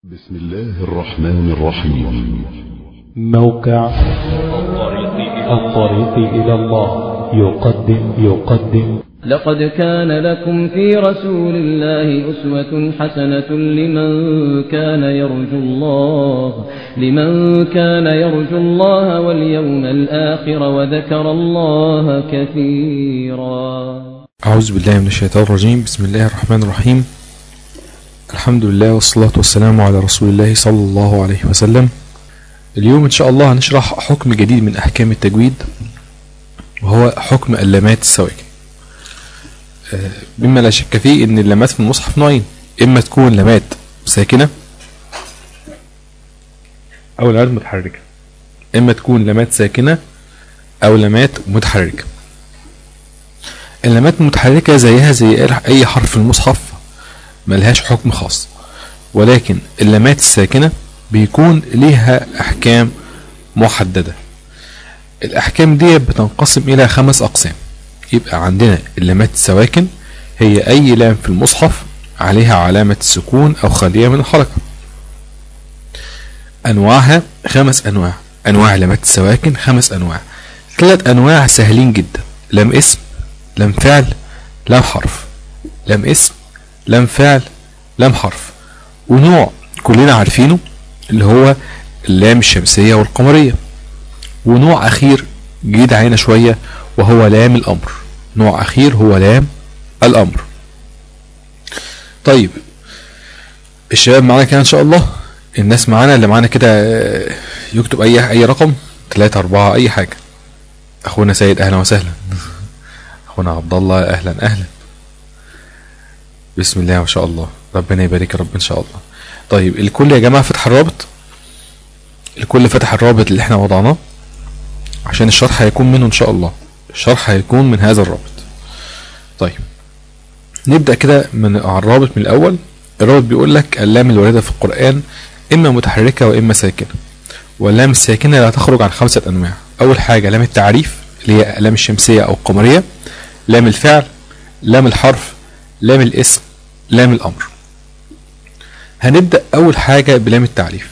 بسم الله الرحمن الرحيم. موقع الطريق إلى الله يقدم لقد كان لكم في رسول الله أسوة حسنة لمن كان يرجو الله واليوم الآخر وذكر الله كثيرا. أعوذ بالله من الشيطان الرجيم. بسم الله الرحمن الرحيم. الحمد لله والصلاة والسلام على رسول الله صلى الله عليه وسلم. اليوم إن شاء الله هنشرح حكم جديد من أحكام التجويد، وهو حكم اللامات السواكن. مما لا شك فيه إن اللامات في المصحف نوعين، إما تكون لامات ساكنة أو لامات متحركة. إما تكون لامات ساكنة أو لامات متحركة. اللامات المتحركة زيها زي أي حرف في المصحف، ملهاش حكم خاص، ولكن اللامات الساكنة بيكون ليها أحكام محددة. الأحكام دي بتنقسم إلى 5 أقسام. يبقى عندنا اللامات السواكن هي أي لام في المصحف عليها علامة السكون أو خالية من الحركة. أنواعها 5 أنواع. أنواع اللامات السواكن 5 أنواع. 3 أنواع سهلين جدا: لام اسم، لام فعل، لام حرف. لام اسم، لام فعل، لام حرف. ونوع كلنا عارفينه اللي هو اللام الشمسية والقمرية. ونوع أخير جديد علينا شوية وهو لام الأمر. نوع أخير هو لام الأمر. طيب الشباب معانا كده إن شاء الله. الناس معانا اللي معانا كده يكتب أي رقم، 3 4 أي حاجة. أخونا سيد أهلا وسهلا. أخونا عبد الله أهلا. بسم الله ما شاء الله، ربنا يبارك يا رب إن شاء الله. طيب الكل يا جماعة فتح الرابط، الكل فتح الرابط اللي احنا وضعناه عشان الشرح هيكون منه إن شاء الله. الشرح هيكون من هذا الرابط. طيب نبدأ كده من الرابط من الأول. الرابط بيقول لك اللام الواردة في القرآن إما متحركة وإما ساكنة، واللام الساكنة لا تخرج عن 5 أنواع. أول حاجة لام التعريف اللي هي لام الشمسية أو القمرية، لام الفعل، لام الحرف، لام الاسم، لام الأمر. هنبدأ أول حاجة بلام التعريف.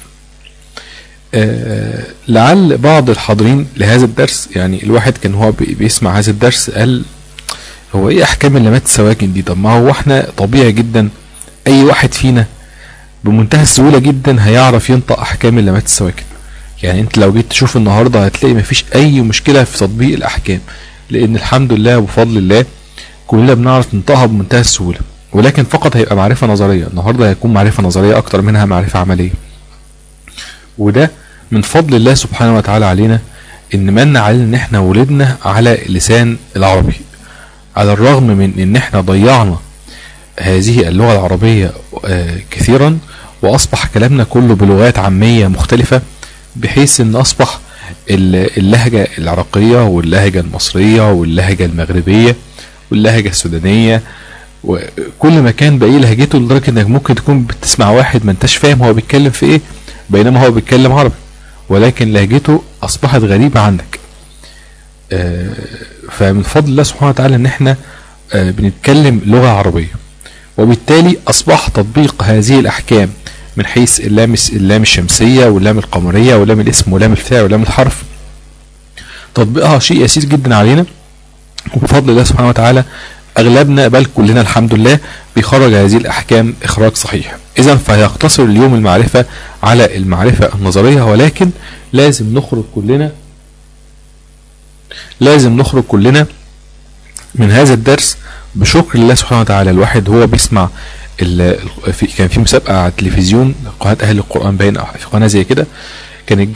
لعل بعض الحاضرين لهذا الدرس، يعني الواحد كان هو بيسمع هذا الدرس قال هو ايه أحكام اللامات السواكن دي؟ طب ما هو احنا طبيعي جدا أي واحد فينا بمنتهى السهولة جدا هيعرف ينطق أحكام اللامات السواكن. يعني انت لو جيت تشوف النهاردة هتلاقي مفيش أي مشكلة في تطبيق الأحكام، لأن الحمد لله وبفضل الله كلنا بنعرف ننطقها بمنتهى السهولة. ولكن فقط هيبقى معرفة نظرية. النهاردة هيكون معرفة نظرية أكتر منها معرفة عملية، وده من فضل الله سبحانه وتعالى علينا، إن من علينا إن احنا ولدنا على اللسان العربي، على الرغم من إن احنا ضيعنا هذه اللغة العربية كثيرا، وأصبح كلامنا كله بلغات عامية مختلفة، بحيث إن أصبح اللهجة العراقية واللهجة المصرية واللهجة المغربية واللهجة السودانية، وكل مكان بقى لهجته، لدرجة انك ممكن تكون بتسمع واحد ما انتش فاهم هو بيتكلم في ايه، بينما هو بيتكلم عربي، ولكن لهجته اصبحت غريبة عنك. فمن فضل الله سبحانه وتعالى ان احنا بنتكلم لغة عربية، وبالتالي اصبح تطبيق هذه الاحكام من حيث اللام الشمسية واللام القمرية واللام الاسم واللام الفعل واللام الحرف، تطبيقها شيء يسير جدا علينا. وبفضل الله سبحانه وتعالى اغلبنا بل كلنا الحمد لله بيخرج هذه الاحكام اخراج صحيح. اذا فيقتصر اليوم المعرفة على المعرفة النظرية، ولكن لازم نخرج كلنا من هذا الدرس بشكر الله سبحانه وتعالى. الواحد هو بيسمع كان في مسابقة على التلفزيون، قناة اهل القرآن باين او في قناة زي كده، كانت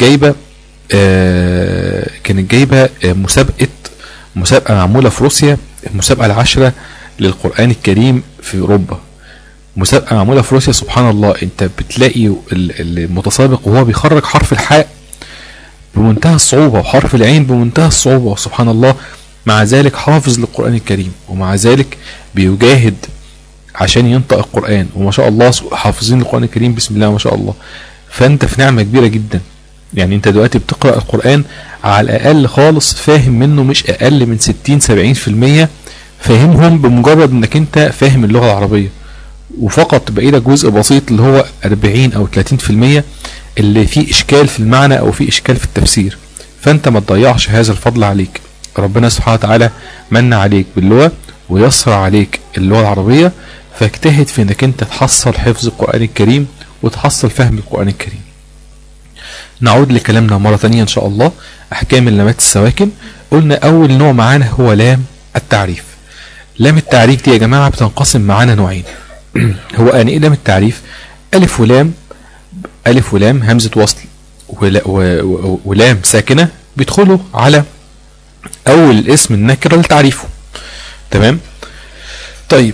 جايبة مسابقة معمولة في روسيا، المسابقة العاشرة للقرآن الكريم في أوروبا. مسابقة معمولة في روسيا. سبحان الله، انت بتلاقي المتسابق وهو بيخرج حرف الحاء بمنتهى الصعوبة وحرف العين بمنتهى الصعوبة، وسبحان الله مع ذلك حافظ للقرآن الكريم، ومع ذلك بيجاهد عشان ينطق القرآن، وما شاء الله حافظين القرآن الكريم بسم الله ما شاء الله. فانت في نعمة كبيرة جدا. يعني انت دلوقتي بتقرأ القرآن على الأقل خالص فاهم منه مش أقل من 60-70% فاهمهم بمجرد انك انت فاهم اللغة العربية. وفقط بقي لك جزء بسيط اللي هو 40 او 30% اللي فيه اشكال في المعنى او فيه اشكال في التفسير. فانت ما تضيعش هذا الفضل عليك. ربنا سبحانه وتعالى من عليك باللغة ويسر عليك اللغة العربية، فاجتهد في انك انت تحصل حفظ القرآن الكريم وتحصل فهم القرآن الكريم. نعود لكلامنا مرة ثانية ان شاء الله. احكام اللامات السواكن. قلنا اول نوع معانا هو لام التعريف. لام التعريف دي يا جماعة بتنقسم معانا نوعين. هو ايه لام التعريف؟ الف ولام همزة وصل ولام ساكنة بيدخلوا على اول الاسم النكرة لتعريفه. تمام. طيب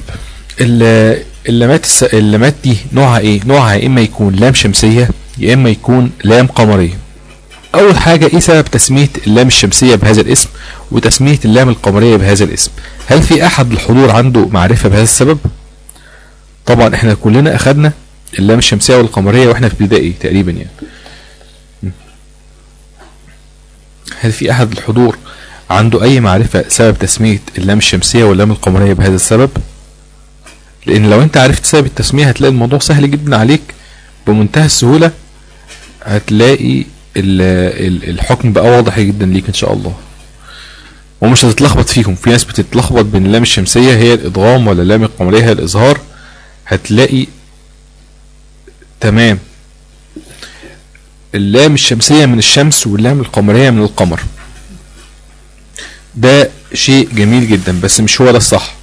اللامات دي نوعها ايه؟ نوعها يا اما يكون لام شمسية يا اما يكون لام قمرية. اول حاجة ايه سبب تسمية اللام الشمسية بهذا الاسم وتسمية اللام القمرية بهذا الاسم؟ هل في احد الحضور عنده معرفة بهذا السبب؟ طبعا احنا كلنا اخدنا اللام الشمسية والقمرية واحنا في ابتدائي تقريبا يعني. هل في احد الحضور عنده اي معرفة سبب تسمية اللام الشمسية واللام القمرية بهذا السبب؟ لان لو انت عرفت سبب التسمية هتلاقي الموضوع سهل جدا عليك بمنتهى السهولة. هتلاقي الحكم بقى واضح جدا ليك ان شاء الله ومش هتتلخبط فيهم. في ناس بتتلخبط بين اللام الشمسية هي الادغام ولا اللام القمرية هي الاظهار. هتلاقي تمام اللام الشمسية من الشمس واللام القمرية من القمر. ده شيء جميل جدا بس مش هو ده الصح.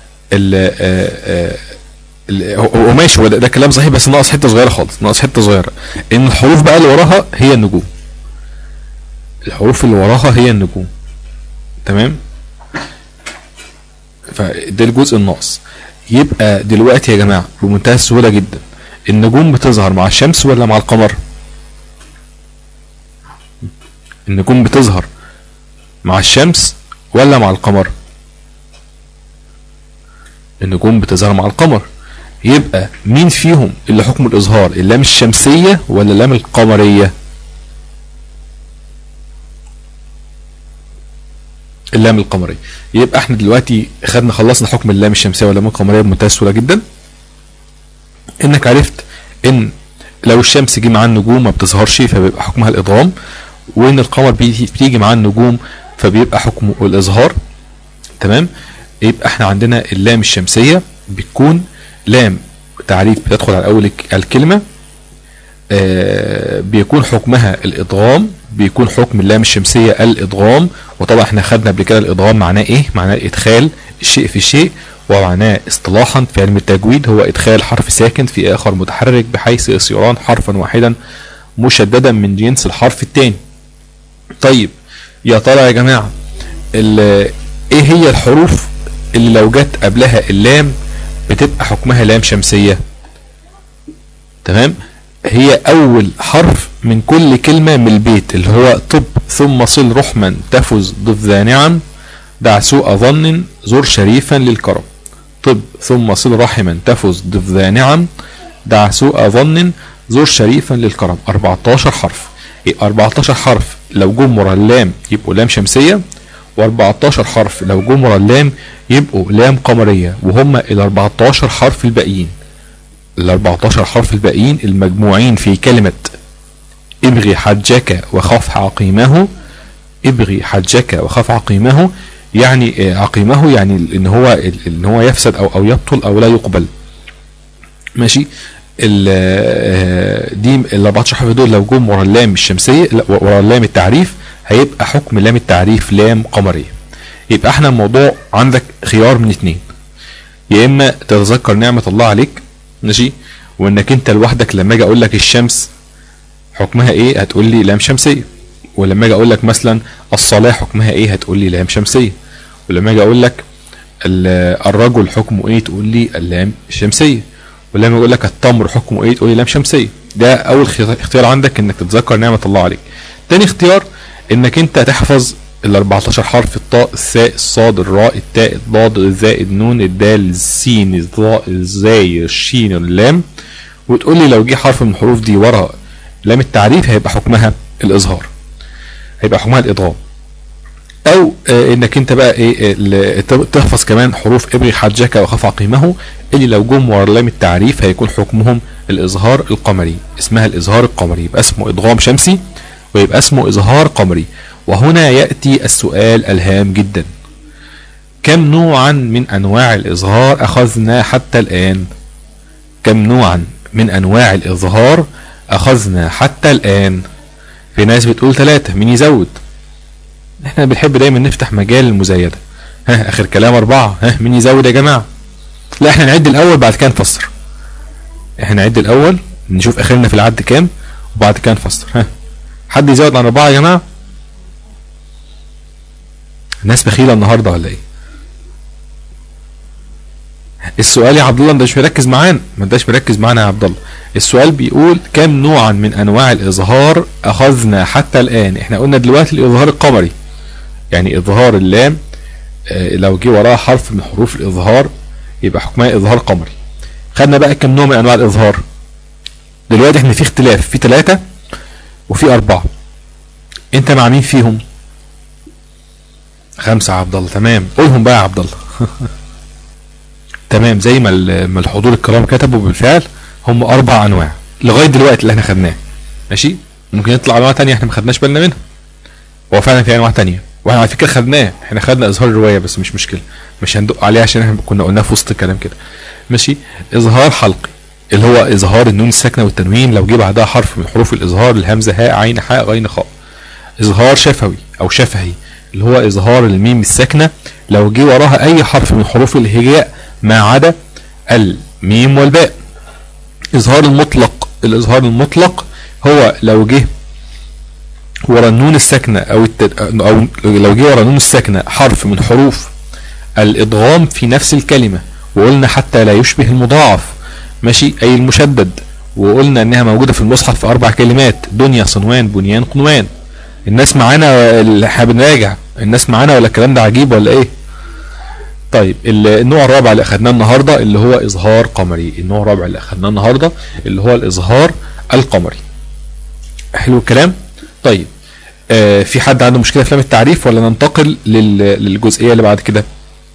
هو ماشي، هو ده كلام صحيح بس ناقص حته صغيره خالص، ناقص حته صغيره ان الحروف بقى اللي وراها هي النجوم. الحروف اللي وراها هي النجوم. تمام. فده الجزء الناقص. يبقى دلوقتي يا جماعه بمنتهى السهوله جدا النجوم بتظهر مع الشمس ولا مع القمر؟ النجوم بتظهر مع الشمس ولا مع القمر؟ النجوم بتظهر مع القمر. يبقى مين فيهم اللي حكم الإظهار؟ اللام الشمسية ولا اللام القمرية؟ اللام القمرية. يبقى احنا دلوقتي خلصنا حكم اللام الشمسية واللام القمرية بمنتهى السهولة جدا. انك عرفت ان لو الشمس جه معاه النجوم ما بتظهرش فبيبقى حكمها الإضغام، وان القمر بتيجي معاه النجوم فبيبقى حكمه الإظهار. تمام. يبقى احنا عندنا اللام الشمسية بتكون لام تعريف بتدخل على اول الكلمة، بيكون حكمها الادغام، بيكون حكم اللام الشمسية الادغام. وطبعا احنا خدنا قبل كده الادغام معناه ايه؟ معناه ادخال الشيء في الشيء، ومعناه اصطلاحا في علم التجويد هو ادخال حرف ساكن في اخر متحرك بحيث يصيران حرفا واحدا مشددا من جنس الحرف الثاني. طيب يا ترى يا جماعة ايه هي الحروف اللي لو جت قبلها اللام بتبقى حكمها لام شمسية؟ تمام. هي اول حرف من كل كلمة من البيت اللي هو طب ثم صل رحما تفز ضف ذا نعم دع سوء ظن زر شريفا للكرم. طب ثم صل رحما تفز ضف ذا نعم دع سوء ظن زر شريفا للكرم. 14 حرف. 14 حرف لو جم ورا اللام يبقوا لام شمسية، و14 حرف لو جم ورا اللام يبقوا لام قمرية. وهم ال 14 حرف الباقيين، ال 14 حرف الباقيين المجموعين في كلمة ابغي حجك وخف عقيمه. ابغي حجك وخف عقيمه يعني عقيمه يعني ان هو يفسد او يبطل او لا يقبل. ماشي. دي ال 14 حرف دول لو جم ورا اللام الشمسية ورا اللام التعريف هيبقى حكم لام التعريف لام قمرية. يبقى احنا الموضوع عندك خيار من اتنين، يا اما تتذكر نعمة الله عليك ماشي وانك انت لوحدك لما اجي اقول لك الشمس حكمها ايه هتقول لي لام شمسية، ولما اجي اقول لك مثلا الصلاة حكمها ايه هتقول لي لام شمسية، ولما اجي اقول لك الرجل حكمه ايه تقول لي اللام الشمسية، ولما اقول لك التمر حكمه ايه تقول لي لام شمسية. ده اول اختيار عندك انك تتذكر نعمة الله عليك. تاني اختيار انك انت تحفظ ال 14 حرف الطاء الثاء الصاد الراء التاء الضاد الزاء النون الدال السين الظاء الزاي الشين اللام، وتقول لي لو جه حرف من الحروف دي ورا لام التعريف هيبقى حكمها الاظهار، هيبقى حكمها الادغام. او انك انت بقى ايه تحفظ كمان حروف ابغي حجك وخف عقيمه، اللي لو جم ورا لام التعريف هيكون حكمهم الاظهار القمري، اسمها الاظهار القمري، يبقى اسمه ادغام شمسي ويبقى اسمه اظهار قمري. وهنا يأتي السؤال الهام جدا: كم نوعا من انواع الاظهار اخذنا حتى الان؟ كم نوعا من انواع الاظهار اخذنا حتى الان؟ في ناس بتقول 3، مين يزود؟ احنا بنحب دايما نفتح مجال المزايدة. ها اخر كلام 4، ها مين يزود يا جماعة؟ لا احنا نعد الاول بعد كده نفسر. احنا نعد الاول نشوف اخرنا في العد كام وبعد كده نفسر. ها حد يزود عن 4 يا جماعة؟ الناس بخيلة النهاردة ولا ايه؟ السؤال يا عبد الله انت مش مركز معانا، ما انتش مركز معانا يا عبد الله. السؤال بيقول كم نوعا من انواع الاظهار اخذنا حتى الان؟ احنا قلنا دلوقتي الاظهار القمري، يعني اظهار اللام لو جه وراها حرف من حروف الاظهار يبقى حكمها اظهار قمري. خدنا بقى كم نوع من انواع الاظهار. دلوقتي احنا في اختلاف، في 3 وفي 4. انت مع مين فيهم؟ 5 يا عبد الله. تمام، قولهم بقى يا عبد الله. تمام، زي ما الحضور الكرام كتبوا بالفعل هم 4 انواع لغايه دلوقتي اللي احنا خدناه. ماشي، ممكن يطلع انواع ثانيه احنا ما خدناش بالنا منها. هو فعلا في انواع ثانيه واحنا على فكره خدناه، احنا خدنا اظهار الروايه بس مش مشكله، مش هندق عليه عشان احنا كنا قلناه في وسط الكلام كده. ماشي، اظهار حلقي اللي هو اظهار النون الساكنه والتنوين لو جه بعدها حرف من حروف الاظهار، الهمزه هاء عين حاء غين خاء. اظهار شفوي او شفهي اللي هو اظهار الميم الساكنه لو جه وراها اي حرف من حروف الهجاء ما عدا الميم والباء. اظهار المطلق، الاظهار المطلق هو لو جه ورا النون الساكنه او لو جه ورا النون الساكنه حرف من حروف الادغام في نفس الكلمه، وقلنا حتى لا يشبه المضاعف. ماشي، اي المشدد، وقلنا انها موجوده في المصحف في 4 كلمات: دنيا صنوان بنيان قنوان. الناس معانا اللي احنا بنراجع؟ الناس معانا ولا الكلام ده عجيب ولا ايه؟ طيب النوع الرابع اللي اخدناه النهارده اللي هو اظهار قمري. النوع الرابع اللي اخدناه النهارده اللي هو الاظهار القمري. حلو الكلام. طيب في حد عنده مشكله في لام التعريف ولا ننتقل للجزئيه اللي بعد كده؟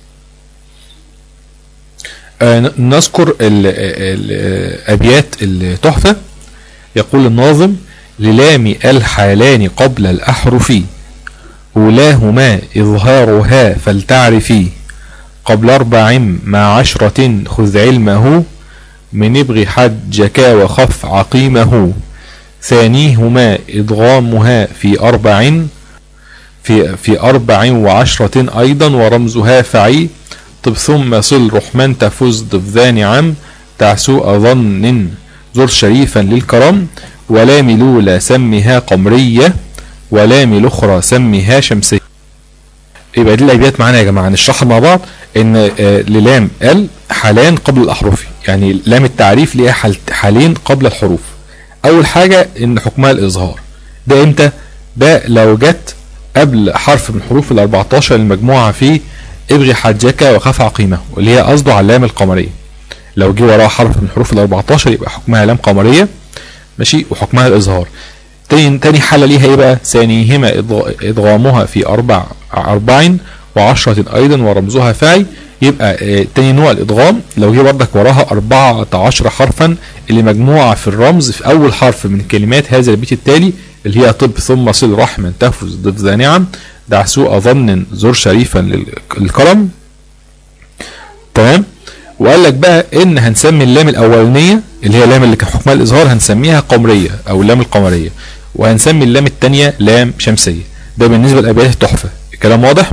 نذكر الابيات التحفه. يقول الناظم: للام الحالان قبل الاحرف اولاهما اظهارها فلتعرفي، قبل 4 مع 10 خذ علمه، من ابغ حجك وخف عقيمه، ثانيهما إدغامها في 4 في 4 و10 أيضا، ورمزها فعي، طب ثم صل رحمن تفز ضفذا نعم، تعسوء ظن زر شريفا للكرم، ولام الأولى سمها قمرية، ولام الأخرى سمها شمسية. يبقى دي الأبيات معانا يا جماعة، نشرحها مع بعض. إن للام حالان قبل الأحرف، يعني لام التعريف ليها حالين قبل الحروف. أول حاجة إن حكمها الإظهار، ده إمتى؟ ده لو جت قبل حرف من حروف ال14 المجموعة في ابغي حجك وخف عقيمه، واللي هي قصده على اللام القمرية. لو جه وراها حرف من حروف ال14 يبقى حكمها لام قمرية. ماشي، وحكمها الإظهار. تاني حالة ليها ايه بقى؟ ثانيهما ادغامها في 4 و10 ايضا، ورمزها فاعي. يبقى تاني نوع الادغام لو جه بردك وراها 14 حرفا اللي مجموعة في الرمز في اول حرف من كلمات هذا البيت التالي، اللي هي طب ثم صل رحما تفز ضد ذا نعم، دع سوء ظن زر شريفا للكرم. تمام. وقال لك بقى ان هنسمي اللام الاولانيه اللي هي اللام اللي كان حكمها الاظهار هنسميها قمريه او اللام القمريه، وهنسمي اللام الثانيه لام شمسيه. ده بالنسبه لابيات التحفه. الكلام واضح؟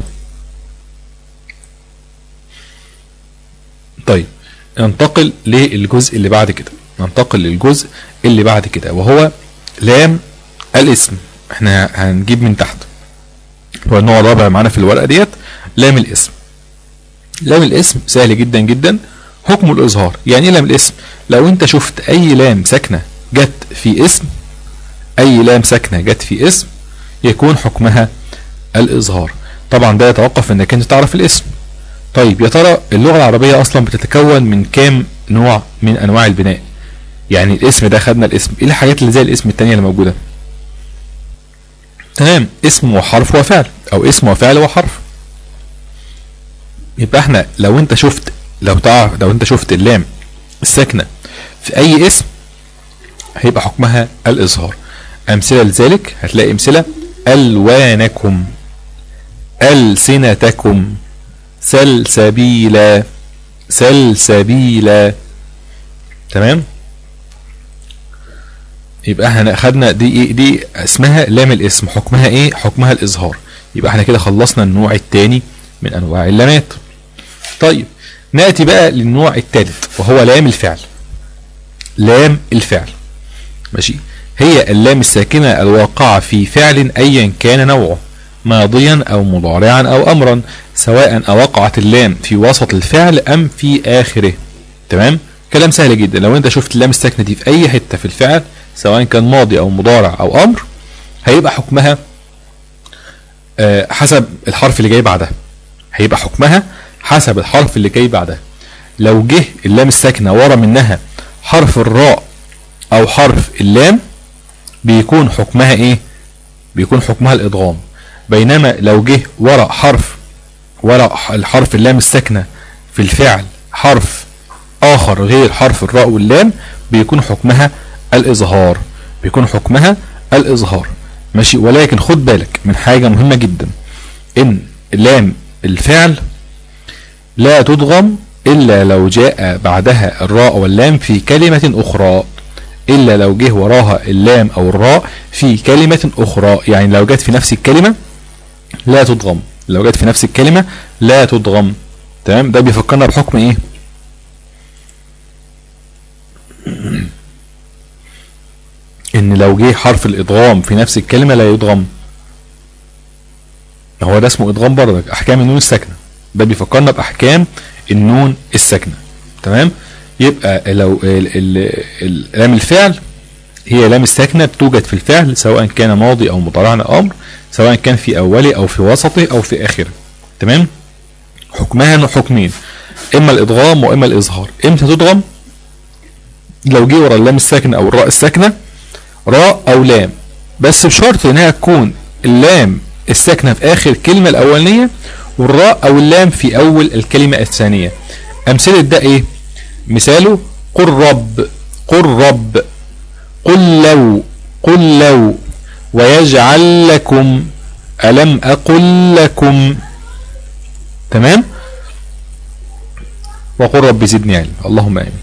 طيب ننتقل للجزء اللي بعد كده، وهو لام الاسم. احنا هنجيب من تحت، هو النوع الرابع معانا في الورقه ديت، لام الاسم. لام الاسم سهل جدا جدا، حكم الإظهار. يعني ايه لام الاسم؟ لو انت شفت اي لام ساكنة جت في اسم، يكون حكمها الإظهار. طبعا ده يتوقف انك انت تعرف الاسم. طيب يا ترى اللغة العربية اصلا بتتكون من كام نوع من انواع البناء؟ يعني الاسم ده خدنا الاسم، ايه الحاجات اللي زي الاسم التانية اللي موجودة؟ تمام، اسم وحرف وفعل، او اسم وفعل وحرف. يبقى احنا لو انت شفت اللام الساكنة في اي اسم هيبقى حكمها الإظهار. أمثلة لذلك هتلاقي أمثلة: ألوانكم، ألسنتكم، سلسبيلا، سلسبيلا. تمام؟ يبقى احنا اخدنا دي اسمها لام الاسم، حكمها ايه؟ حكمها الإظهار. يبقى احنا كده خلصنا النوع الثاني من أنواع اللامات. طيب نأتي بقى للنوع الثالث وهو لام الفعل. لام الفعل ماشي، هي اللام الساكنة الواقعة في فعل أيا كان نوعه، ماضيا أو مضارعا أو أمرا، سواء أوقعت اللام في وسط الفعل أم في آخره. تمام؟ كلام سهل جدا. لو أنت شفت اللام الساكنة دي في أي حتة في الفعل سواء كان ماضي أو مضارع أو أمر، هيبقى حكمها حسب الحرف اللي جاي بعدها. هيبقى حكمها حسب الحرف اللي جاي بعدها. لو جه اللام الساكنة ورا منها حرف الراء او حرف اللام بيكون حكمها ايه؟ بيكون حكمها الادغام. بينما لو جه ورا الحرف اللام الساكنة في الفعل حرف اخر غير حرف الراء واللام بيكون حكمها الإظهار. بيكون حكمها الإظهار ماشي. ولكن خد بالك من حاجة مهمة جدا، ان لام الفعل لا تدغم إلا لو جاء بعدها الراء واللام في كلمة أخرى. إلا لو جه وراها اللام أو الراء في كلمة أخرى، يعني لو جت في نفس الكلمة لا تدغم. لو جت في نفس الكلمة لا تدغم. تمام؟ ده بيفكرنا بحكم إيه؟ إن لو جه حرف الإدغام في نفس الكلمة لا يدغم. هو ده اسمه إدغام برضك، أحكام النون الساكنة. ده بيفكرنا بأحكام النون الساكنة. تمام؟ يبقى لو لام الفعل هي لام الساكنة بتوجد في الفعل سواء كان ماضي أو مضارع أو أمر، سواء كان في أوله أو في وسطه أو في آخره. تمام؟ حكمها حكمين، إما الإدغام وإما الإظهار. إمتى تدغم؟ لو جه ورا اللام الساكنة أو الراء الساكنة راء أو لام، بس بشرط إنها تكون اللام الساكنة في آخر الكلمة الأولانية والراء أو اللام في أول الكلمة الثانية. أمثلة ده إيه؟ مثاله: قل رب، قل رب، قل لو، قل لو، ويجعل لكم، ألم أقل لكم. تمام؟ وقل رب زدني علم. اللهم آمين.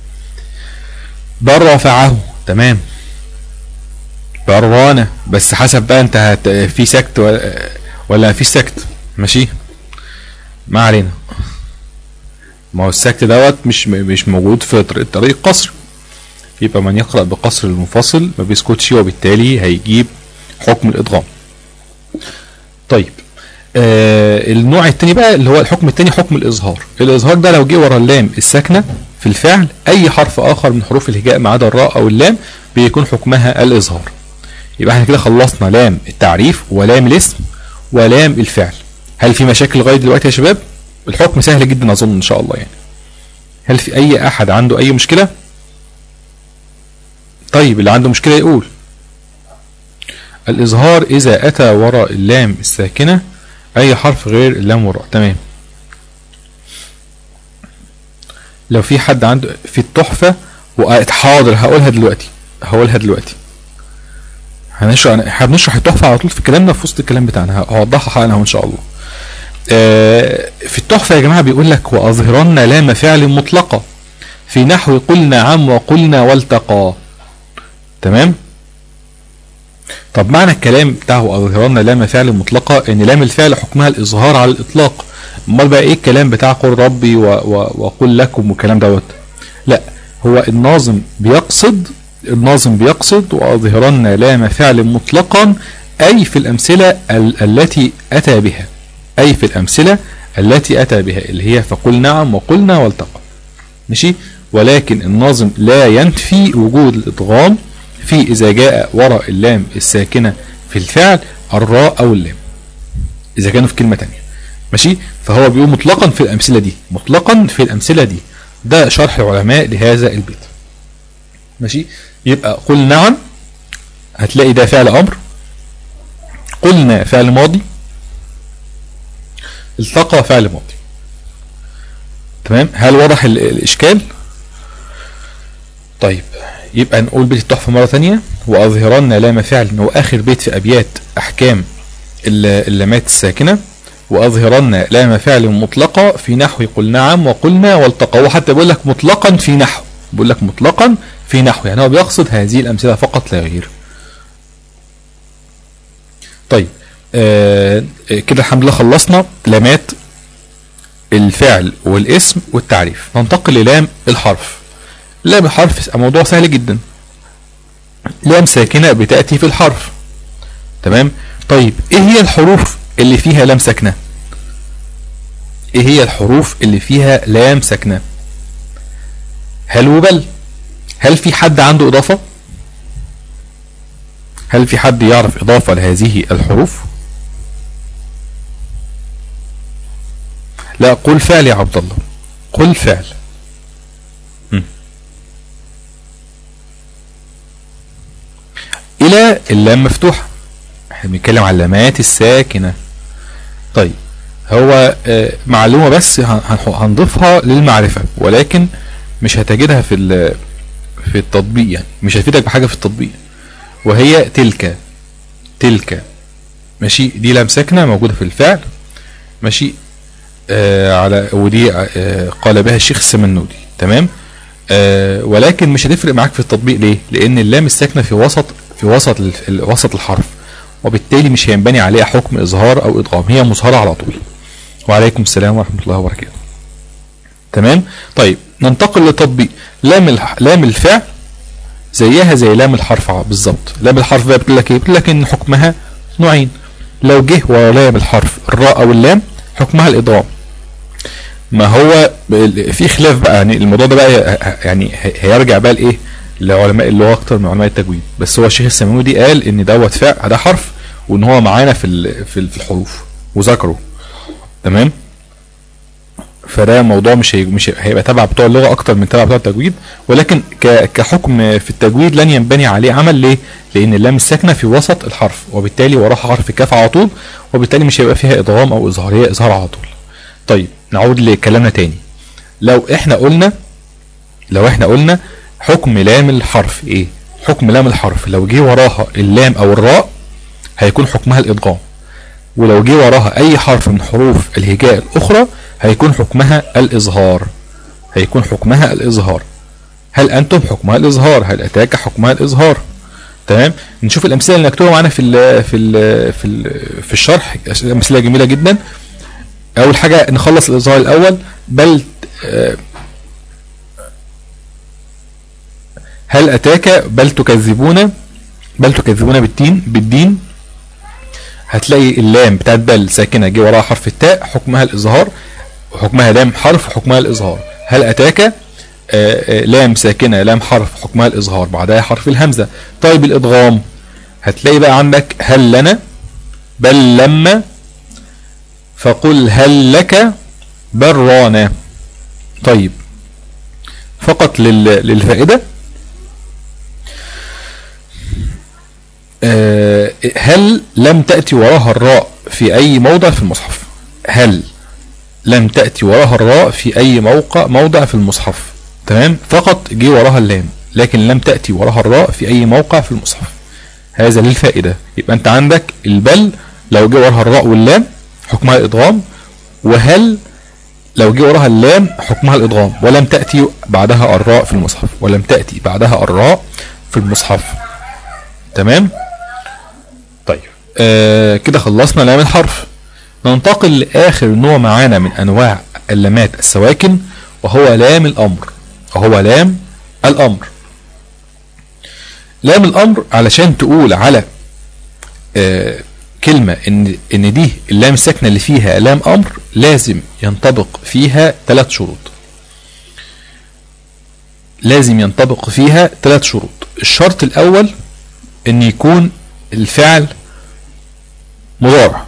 بل رفعه. تمام؟ برانة، بس حسب بقى انت في سكت ولا في سكت. ماشي؟ ما علينا. ما هو السكت دوت مش موجود في طريق قصر، يبقى من يقرأ بقصر المنفصل ما بيسكتش وبالتالي هيجيب حكم الإدغام. طيب النوع الثاني بقى اللي هو الحكم الثاني حكم الإظهار. الإظهار ده لو جه ورا اللام الساكنة في الفعل أي حرف آخر من حروف الهجاء ما عدا الراء أو اللام بيكون حكمها الإظهار. يبقى احنا كده خلصنا لام التعريف ولام الاسم ولام الفعل. هل في مشاكل لغاية دلوقتي يا شباب؟ الحكم سهل جدا أظن إن شاء الله يعني. هل في أي أحد عنده أي مشكلة؟ طيب اللي عنده مشكلة يقول. الإظهار إذا أتى وراء اللام الساكنة أي حرف غير اللام وراء. تمام. لو في حد عنده في التحفة حاضر هقولها دلوقتي. احنا بنشرح التحفة على طول في كلامنا في وسط الكلام بتاعنا، هوضحها حالا ان شاء الله. في التحفة يا جماعة بيقول لك: وأظهرن لام فعل مطلقة في نحو قل نعم وقلنا والتقى. تمام؟ طب معنى الكلام بتاعه وأظهرن لام فعل مطلقة ان لام الفعل حكمها الإظهار على الإطلاق. امال بقى ايه الكلام بتاع قل ربي وقل لكم والكلام دوت؟ لا، هو الناظم بيقصد وأظهرن لام فعل مطلقا أي في الأمثلة التي أتى بها، اللي هي فقل نعم وقلنا والتقى. ماشي؟ ولكن الناظم لا ينفي وجود الإدغام في إذا جاء وراء اللام الساكنة في الفعل الراء أو اللام إذا كانوا في كلمة تانية. ماشي؟ فهو بيقول مطلقا في الأمثلة دي. ده شرح العلماء لهذا البيت. ماشي؟ يبقى قل نعم هتلاقي ده فعل أمر، قلنا فعل ماضي، التقى فعل ماضي. تمام؟ هل واضح الاشكال؟ طيب يبقى نقول بيت التحفة مرة ثانية. واظهرن لام فعل، هو اخر بيت في ابيات احكام اللامات الساكنة. واظهرن لام فعل مطلقة في نحو قل نعم وقلنا والتقى. هو حتى بيقول لك مطلقا في نحو، بيقول لك مطلقا في نحو، يعني هو بيقصد هذه الامثلة فقط لا غير. طيب كده الحمد لله خلصنا لامات الفعل والاسم والتعريف. ننتقل للام الحرف. لام الحرف موضوع سهل جدا، لام ساكنة بتأتي في الحرف. تمام؟ طيب ايه هي الحروف اللي فيها لام ساكنة؟ ايه هي الحروف اللي فيها لام ساكنة؟ هل وبل. هل في حد عنده اضافة؟ هل في حد يعرف اضافة لهذه الحروف؟ لا، قل فعل يا عبد الله، قل فعل. الى اللام مفتوحة، احنا بنتكلم على اللامات الساكنة. طيب هو معلومة بس هنضيفها للمعرفة، ولكن مش هتجدها في التطبيق، يعني مش هتفيدك بحاجة في التطبيق. وهي تلك ماشي، دي لام ساكنة موجودة في الفعل ماشي. على ودي قال بها الشيخ السمنودي. تمام؟ ولكن مش هتفرق معاك في التطبيق. ليه؟ لان اللام الساكنة في وسط الحرف، وبالتالي مش هينبني عليها حكم اظهار او ادغام، هي مظهرة على طول. وعليكم السلام ورحمة الله وبركاته. تمام؟ طيب ننتقل للتطبيق. لام الفعل زيها زي لام الحرف بالظبط. لام الحرف بقى بتقول لك ايه؟ بتقول لك ان حكمها نوعين. لو جه ورا لام الحرف الراء او اللام حكمها الادغام. ما هو في خلاف بقى، يعني الموضوع ده بقى يعني هيرجع بقى لايه؟ لعلماء اللغة اكتر من علماء التجويد. بس هو الشيخ السمنودي قال ان دوت فعل، ده حرف، وان هو معانا في الحروف وذكره. تمام؟ فده موضوع مش هيبقى تبع بتوع اللغة اكتر من تبع بتوع التجويد، ولكن كحكم في التجويد لن ينبني عليه عمل. ليه؟ لان اللام الساكنة في وسط الحرف، وبالتالي وراها حرف كاف على طول، وبالتالي مش هيبقى فيها ادغام او اظهار، هي اظهار على طول. طيب نعود لكلامنا تاني. لو احنا قلنا حكم لام الحرف ايه؟ حكم لام الحرف لو جه وراها اللام او الراء هيكون حكمها الادغام، ولو جه وراها اي حرف من حروف الهجاء الاخرى هيكون حكمها الإظهار. هل أنتم حكمها الإظهار؟ هل أتاك حكمها الإظهار؟ تمام؟ نشوف الأمثلة اللي نكتبها معانا في الشرح. أمثلة جميلة جدا. أول حاجة نخلص الإظهار الأول. هل أتاك بل تكذبون بالدين. هتلاقي اللام بتاعت بل ساكنة جه وراها حرف التاء، حكمها الإظهار، وحكمها لام حرف حكمها الإظهار. هل أتاك لام ساكنة لام حرف حكمها الإظهار، بعدها حرف الهمزة. طيب الإدغام هتلاقي بقى عندك هل لنا بل لما فقل هل لك بل رانا. طيب فقط للفائدة، هل لم تأتي وراها الراء في أي موضع في المصحف؟ هل لم تأتي وراها الراء في أي موضع في المصحف. تمام؟ فقط جه وراها اللام، لكن لم تأتي وراها الراء في أي موقع في المصحف. هذا للفائدة. يبقى أنت عندك البل لو جه وراها الراء واللام حكمها الإدغام، وهل لو جه وراها اللام حكمها الإدغام، ولم تأتي بعدها الراء في المصحف. تمام؟ طيب كده خلصنا لام الحرف. ننتقل لآخر نوع معانا من أنواع اللامات السواكن، وهو لام الأمر. لام الأمر علشان تقول على كلمة إن دي اللام الساكنة اللي فيها لام أمر لازم ينطبق فيها 3 شروط. الشرط الأول إن يكون الفعل مضارع.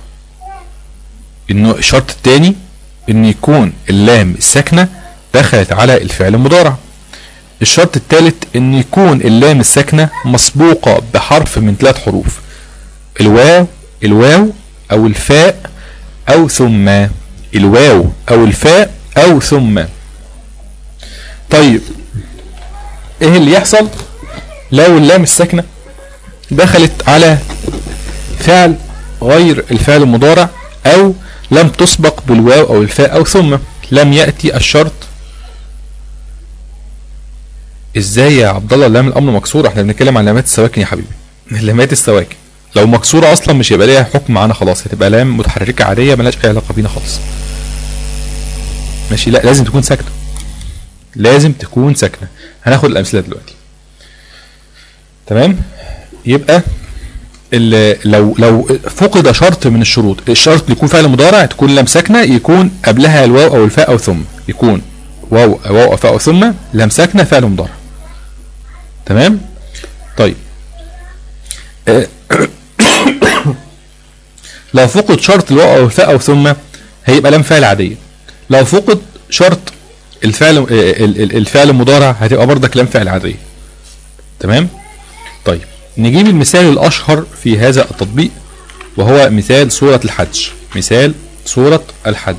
الشرط الثاني ان يكون اللام الساكنة دخلت على الفعل المضارع. الشرط الثالث ان يكون اللام الساكنة مسبوقة بحرف من 3 حروف، الواو او الفاء او ثم. طيب ايه اللي يحصل لو اللام الساكنة دخلت على فعل غير الفعل المضارع او لم تسبق بالواو او الفاء او ثم لم يأتي الشرط؟ ازاي يا عبد الله لام الامر مكسوره؟ احنا بنتكلم عن لامات السواكن يا حبيبي. لامات السواكن لو مكسوره اصلا مش هيبقى ليها حكم معانا خلاص، هتبقى لام متحركه عاديه ملهاش اي علاقه بينا خالص. ماشي؟ لا لازم تكون ساكنه، لازم تكون ساكنه. هناخد الامثله دلوقتي. تمام؟ يبقى لو فقد شرط من الشروط، الشرط اللي يكون فعل مضارع تكون لام ساكنه يكون قبلها الواو او الفاء او ثم، يكون واو او فاء او ثم لام ساكنه فعل مضارع. تمام؟ طيب لو فقد شرط الواو او الفاء او ثم هيبقى لام فاعل عاديه. لو فقد شرط الفعل المضارع هتبقى برضك لام فاعل عاديه. تمام؟ طيب نجيب المثال الاشهر في هذا التطبيق وهو مثال سورة الحج. مثال سورة الحج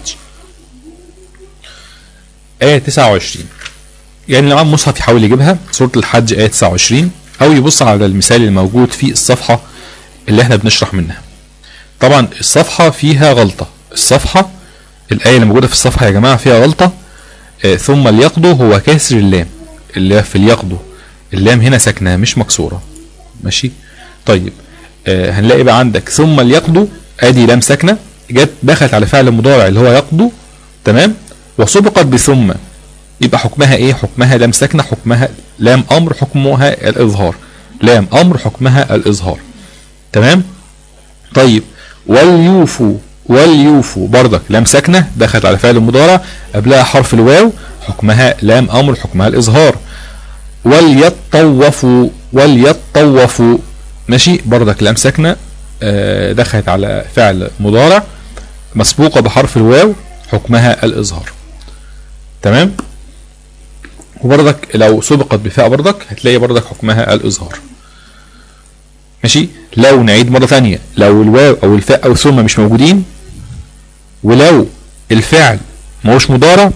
آية 29. يعني لو عم مصحف يحاول يجيبها سورة الحج آية 29 او يبص على المثال الموجود في الصفحة اللي احنا بنشرح منها. طبعا الصفحة فيها غلطة، الصفحة الآية اللي موجودة في الصفحة يا جماعة فيها غلطة. ثم اليقضوا هو كاسر اللام، اللي في اليقضوا اللام هنا ساكنة مش مكسورة. ماشي؟ طيب هنلاقي بقى عندك ثم اليقضوا ادي لام ساكنة جت دخلت على فعل مضارع اللي هو يقضوا. تمام؟ وسبقت بثم، يبقى حكمها ايه؟ حكمها لام ساكنة، حكمها لام امر، حكمها الاظهار. لام امر حكمها الاظهار. تمام؟ طيب وليوفوا، وليوفوا برضك لام ساكنة دخلت على فعل مضارع قبلها حرف الواو حكمها لام امر حكمها الاظهار. وليطوفوا، وليطوفوا ماشي برضك لام ساكنة دخلت على فعل مضارع مسبوقة بحرف الواو حكمها الاظهار. تمام؟ وبرضك لو سبقت بفاء برضك هتلاقي برضك حكمها الاظهار. ماشي؟ لو نعيد مرة ثانية، لو الواو او الفاء او ثم مش موجودين ولو الفعل ماهوش مضارع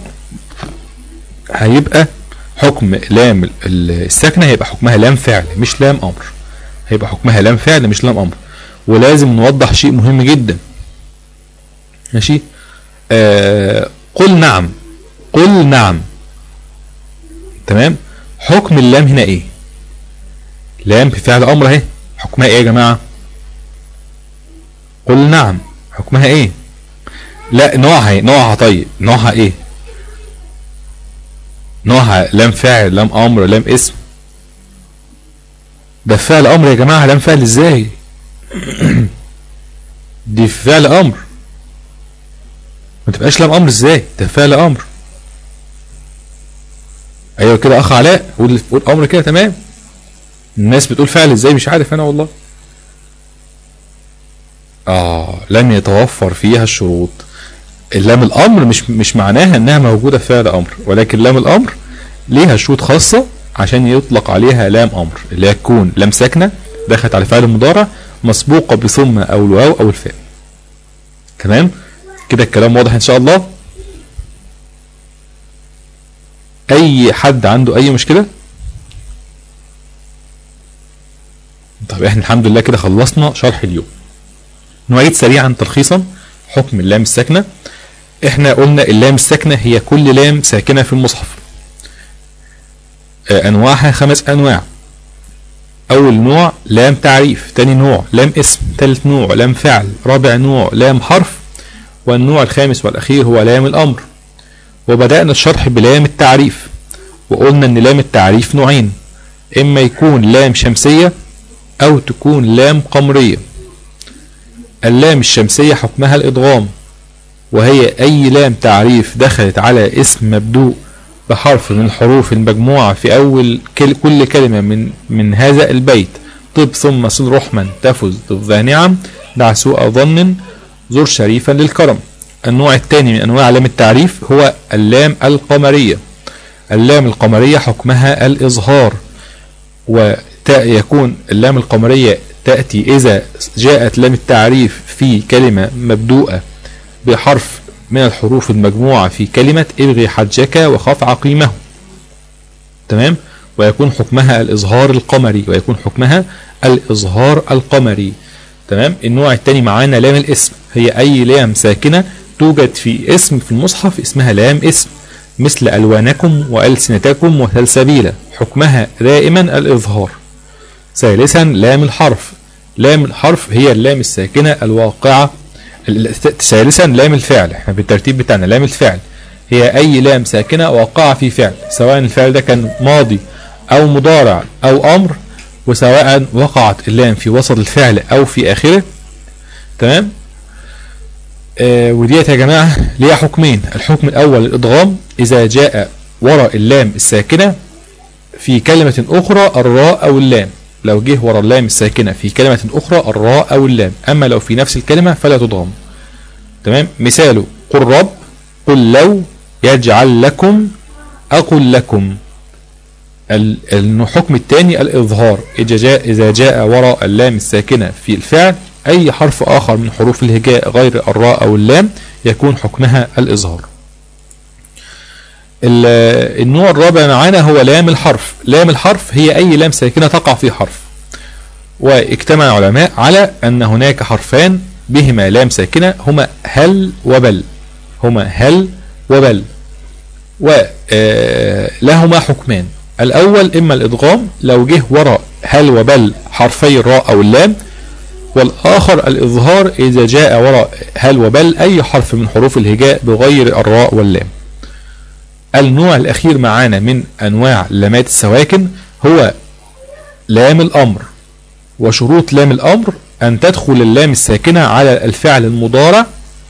هيبقى حكم لام الساكنة هيبقى حكمها لام فعل مش لام امر، هيبقى حكمها لام فعل مش لام امر. ولازم نوضح شيء مهم جدا. ماشي؟ قل نعم، قل نعم. تمام؟ حكم اللام هنا ايه؟ لام في فعل امر اهي، حكمها ايه يا جماعة؟ قل نعم حكمها ايه؟ لا نوعها ايه؟ نوعها طيب نوعها ايه؟ نوعها لام فاعل لام امر لام اسم؟ ده فعل امر يا جماعة، لام فاعل ازاي؟ دي فعل امر، ما تبقاش لام امر ازاي؟ ده فعل امر. ايوه كده اخ علاء، قول امر كده. تمام؟ الناس بتقول فعل ازاي مش عارف انا والله. لم يتوفر فيها الشروط. اللام الامر مش معناها انها موجودة في فعل امر، ولكن لام الامر ليها شروط خاصة عشان يطلق عليها لام امر، اللي هي تكون لام ساكنة دخلت على فعل مضارع مسبوقة بثم او الواو او الفاء. تمام؟ كده الكلام واضح ان شاء الله. اي حد عنده اي مشكلة؟ طب احنا الحمد لله كده خلصنا شرح اليوم. نعيد سريعا تلخيصا حكم اللام الساكنة. احنا قلنا اللام الساكنة هي كل لام ساكنة في المصحف. انواعها 5 انواع. اول نوع لام تعريف، تاني نوع لام اسم، تالت نوع لام فعل، رابع نوع لام حرف، والنوع الخامس والاخير هو لام الامر. وبدأنا الشرح بلام التعريف، وقلنا ان لام التعريف نوعين، اما يكون لام شمسية او تكون لام قمرية. اللام الشمسية حكمها الادغام، وهي اي لام تعريف دخلت على اسم مبدوء بحرف من الحروف المجموعة في اول كل كلمة من هذا البيت. طب ثم صل رحما تفز طب ذا نعم دع سوء ظن زر شريفا للكرم. النوع الثاني من انواع لام التعريف هو اللام القمرية. اللام القمرية حكمها الاظهار، ويكون اللام القمرية تأتي إذا جاءت لام التعريف في كلمة مبدوءة بحرف من الحروف المجموعة في كلمة ابغي حجك وخاف عقيمه. تمام. ويكون حكمها الإظهار القمري، ويكون حكمها الإظهار القمري. تمام. النوع الثاني معانا لام الاسم، هي أي لام ساكنة توجد في اسم في المصحف اسمها لام اسم، مثل ألوانكم وألسنتكم وسلسبيلا، حكمها دائما الإظهار. ثالثا لام الحرف، لام الحرف هي اللام الساكنة الواقعة. ثالثا لام الفعل، احنا بالترتيب بتاعنا لام الفعل هي أي لام ساكنة واقعة في فعل، سواء الفعل ده كان ماضي أو مضارع أو أمر، وسواء وقعت اللام في وسط الفعل أو في آخره. تمام. وديت يا جماعة ليها حكمين. الحكم الأول الإدغام، إذا جاء وراء اللام الساكنة في كلمة أخرى الراء أو اللام، لو جه وراء اللام الساكنة في كلمة أخرى الراء أو اللام، أما لو في نفس الكلمة فلا تضغم. تمام. مثاله قل رب، قل لو، يجعل لكم، أقل لكم. الحكم الثاني الإظهار، إذا جاء وراء اللام الساكنة في الفعل أي حرف آخر من حروف الهجاء غير الراء أو اللام يكون حكمها الإظهار. النوع الرابع معانا هو لام الحرف. لام الحرف هي أي لام ساكنة تقع في حرف، واجتمع العلماء على أن هناك حرفان بهما لام ساكنة هما هل وبل، هما هل وبل، ولهما حكمان. الأول إما الإدغام لو جه وراء هل وبل حرفي الراء أو اللام، والآخر الإظهار إذا جاء وراء هل وبل أي حرف من حروف الهجاء بغير الراء واللام. النوع الأخير معانا من أنواع لامات السواكن هو لام الأمر. وشروط لام الأمر أن تدخل اللام الساكنة على الفعل المضارع،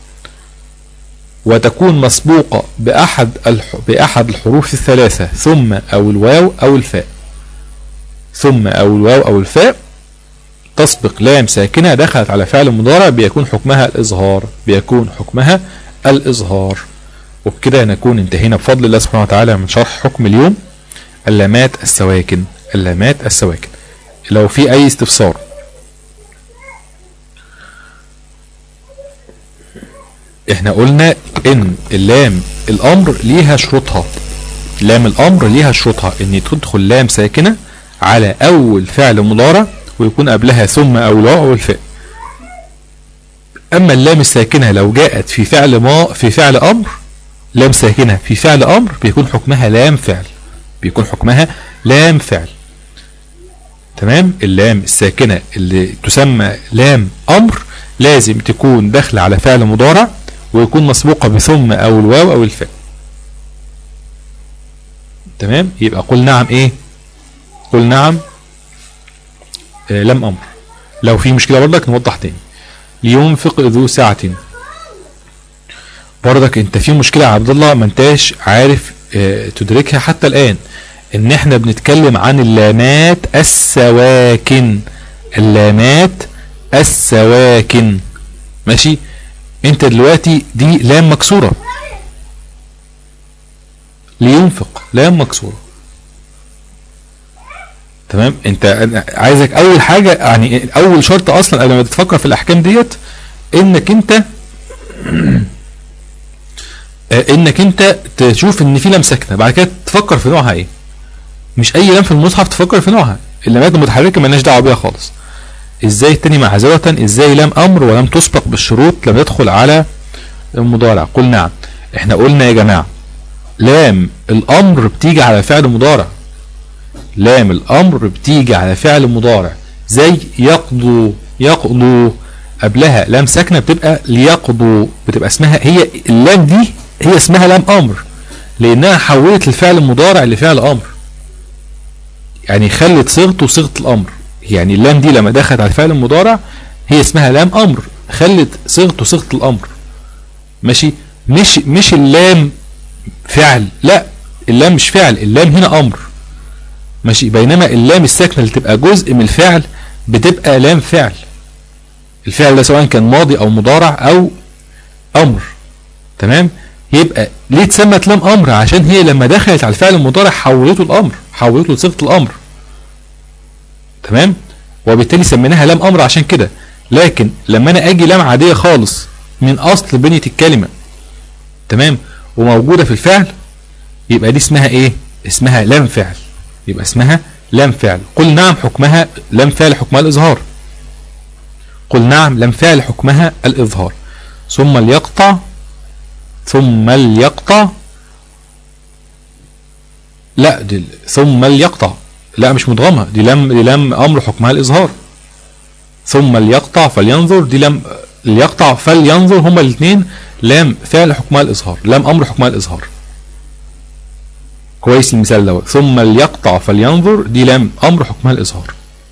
وتكون مسبوقة بأحد الحروف الثلاثة، ثم أو الواو أو الفاء. ثم أو الواو أو الفاء تسبق لام ساكنة دخلت على فعل مضارع بيكون حكمها الإظهار، بيكون حكمها الإظهار. وبكده نكون انتهينا بفضل الله سبحانه وتعالى من شرح حكم اليوم اللامات السواكن. اللامات السواكن. لو في أي استفسار احنا قلنا ان اللام الامر ليها شروطها. لام الامر ليها شروطها ان تدخل لام ساكنة على اول فعل مضارع ويكون قبلها ثم او لا او الفاء. اما اللام الساكنة لو جاءت في فعل امر، لام ساكنة في فعل امر بيكون حكمها لام فعل، بيكون حكمها لام فعل. تمام. اللام الساكنة اللي تسمى لام امر لازم تكون داخله على فعل مضارع ويكون مسبوقة بثم او الواو او الفاء. تمام. يبقى قل نعم ايه؟ قل نعم لام امر. لو في مشكلة برضك نوضح تاني. لينفق ذو ساعة، برضك انت في مشكلة يا عبد الله ما انتاش عارف تدركها حتى الان، ان احنا بنتكلم عن اللامات السواكن. اللامات السواكن. ماشي. انت دلوقتي دي لام مكسورة، لينفق لام مكسورة. تمام. انت عايزك اول حاجة يعني اول شرط اصلا قبل ما تتفكر في الاحكام ديت انك انت تشوف ان في لام ساكنة، بعد كده تفكر في نوعها ايه. مش اي لام في المصحف تفكر في نوعها. اللامات المتحركة مالناش دعوة بيها خالص. ازاي التاني معذرة، ازاي لام امر ولم تسبق بالشروط لم يدخل على المضارع؟ قل نعم. احنا قلنا يا جماعة لام الامر بتيجي على فعل مضارع. لام الامر بتيجي على فعل مضارع زي يقضوا. يقضوا قبلها لام ساكنة بتبقى ليقضوا، بتبقى اسمها هي اللام دي هي اسمها لام امر لانها حولت الفعل المضارع لفعل امر، يعني خلت صيغته صيغة الامر. يعني اللام دي لما دخلت على الفعل المضارع هي اسمها لام امر، خلت صيغته صيغة الامر. ماشي. مش اللام فعل، لا اللام مش فعل، اللام هنا امر. ماشي. بينما اللام الساكنة اللي تبقى جزء من الفعل بتبقى لام فعل. الفعل ده سواء كان ماضي او مضارع او امر. تمام. يبقى ليه اتسمت لام امر؟ عشان هي لما دخلت على الفعل المضارع حولته الامر، حولته لصيغة الامر. تمام. وبالتالي سميناها لام امر عشان كده. لكن لما انا اجي لام عادية خالص من اصل بنية الكلمة، تمام، وموجودة في الفعل، يبقى دي اسمها ايه؟ اسمها لام فعل. يبقى اسمها لام فعل. قل نعم حكمها لام فعل حكمها الإظهار. قل نعم لام فعل حكمها الإظهار. ثم ليقطع، ثم ليقطع، لا دي ثم ليقطع، لا مش مدغمة، دي لام أمر حكمها الإظهار. ثم ليقطع فلينظر، دي لام ليقطع فلينظر، هما الاثنين لام فعل حكمها الإظهار، لام أمر حكمها الإظهار. كويس المثال دوت. ثم ليقطع فلينظر دي لام أمر حكمها الإظهار.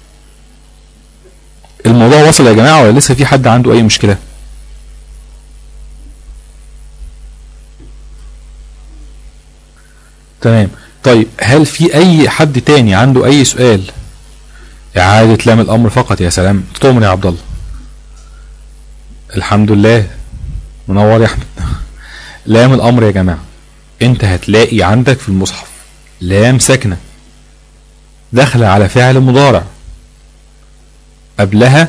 الموضوع وصل يا جماعة ولا لسه في حد عنده أي مشكلة؟ تمام. طيب هل في أي حد تاني عنده أي سؤال؟ إعادة لام الأمر فقط. يا سلام، تؤمن يا عبد الله. الحمد لله، منور يا أحمد. لام الأمر يا جماعة أنت هتلاقي عندك في المصحف لام ساكنة داخلة على فعل مضارع، قبلها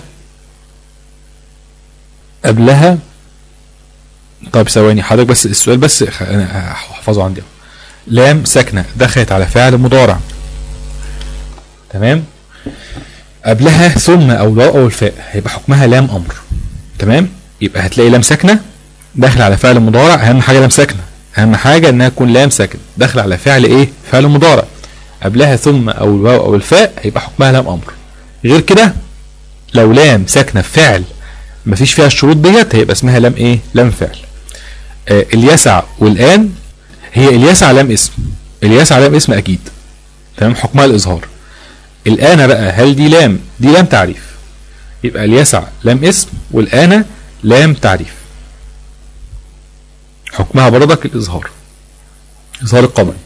طيب ثواني حضرتك بس السؤال بس أنا هحفظه عندي. لام ساكنة دخلت على فعل مضارع، تمام، قبلها ثم او الواو او الفاء، هيبقى حكمها لام امر. تمام، يبقى هتلاقي لام ساكنه داخل على فعل مضارع. اهم حاجه لام ساكنه، اهم حاجه انها تكون لام ساكنه داخل على فعل ايه؟ فعل مضارع، قبلها ثم او الواو او الفاء، هيبقى حكمها لام امر. غير كده لو لام ساكنه في فعل مفيش فيها الشروط ديت، هيبقى اسمها لام ايه؟ لام فعل. اليسع والان، هي اليسع لام اسم، اليسع لام اسم اكيد، تمام، حكمها الاظهار. الآن بقى هل دي لام؟ دي لام تعريف، يبقى اليسع لام اسم والآن لام تعريف، حكمها برضك الإظهار، إظهار القمري.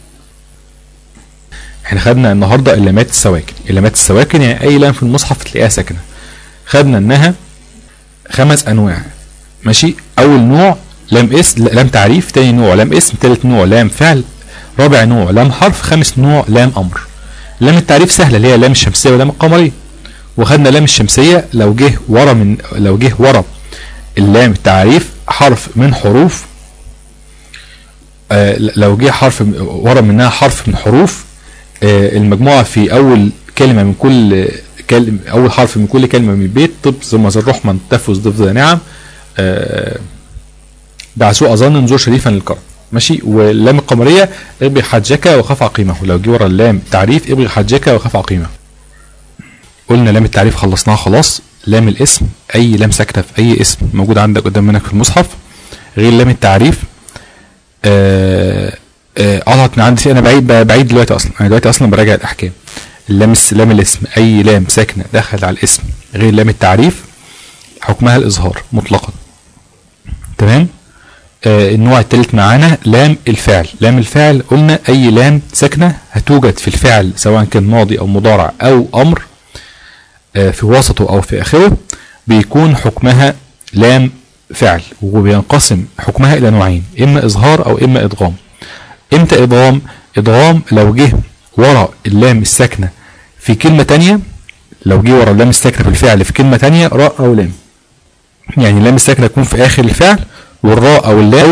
احنا خدنا النهارده اللامات السواكن. اللامات السواكن يعني أي لام في المصحف تلاقيها ساكنة. خدنا إنها 5 أنواع، ماشي. أول نوع لام اسم، لام تعريف، تاني نوع لام اسم، تالت نوع لام فعل، رابع نوع لام حرف، خامس نوع لام أمر. لام التعريف سهله اللي هي لام الشمسيه ولام القمريه. وخدنا لام الشمسيه لو جه ورا اللام التعريف حرف من حروف، لو جه حرف ورا منها حرف من حروف المجموعه في اول كلمه من كل اول حرف من كل كلمه من البيت. طب ثم ذا الرحمن تفوز ضف ذا نعم، دعسوء اظن نزور شريفا للكرم، ماشي. واللام القمريه ابغي حجك وخف عقيمه، لو جه ورا اللام التعريف ابغي حجك وخف عقيمه. قلنا لام التعريف خلصناها خلاص. لام الاسم اي لام ساكنه في اي اسم موجود عندك قدام منك في المصحف. غير لام التعريف قطعت من عندي، انا بعيد دلوقتي اصلا، انا دلوقتي اصلا براجع الاحكام. لام الاسم اي لام ساكنه دخلت على الاسم غير لام التعريف حكمها الاظهار مطلقا، تمام. النوع الثالث معانا لام الفعل. لام الفعل قلنا اي لام ساكنه هتوجد في الفعل سواء كان ماضي او مضارع او امر، في وسطه او في اخره، بيكون حكمها لام فعل. وبينقسم حكمها الى نوعين، اما اظهار او اما ادغام. امتى ادغام؟ ادغام لو جه ورا اللام الساكنه في كلمه تانية، لو جه ورا اللام الساكنه في الفعل في كلمه تانية راء او لام، يعني اللام الساكنه تكون في اخر الفعل والراء او اللام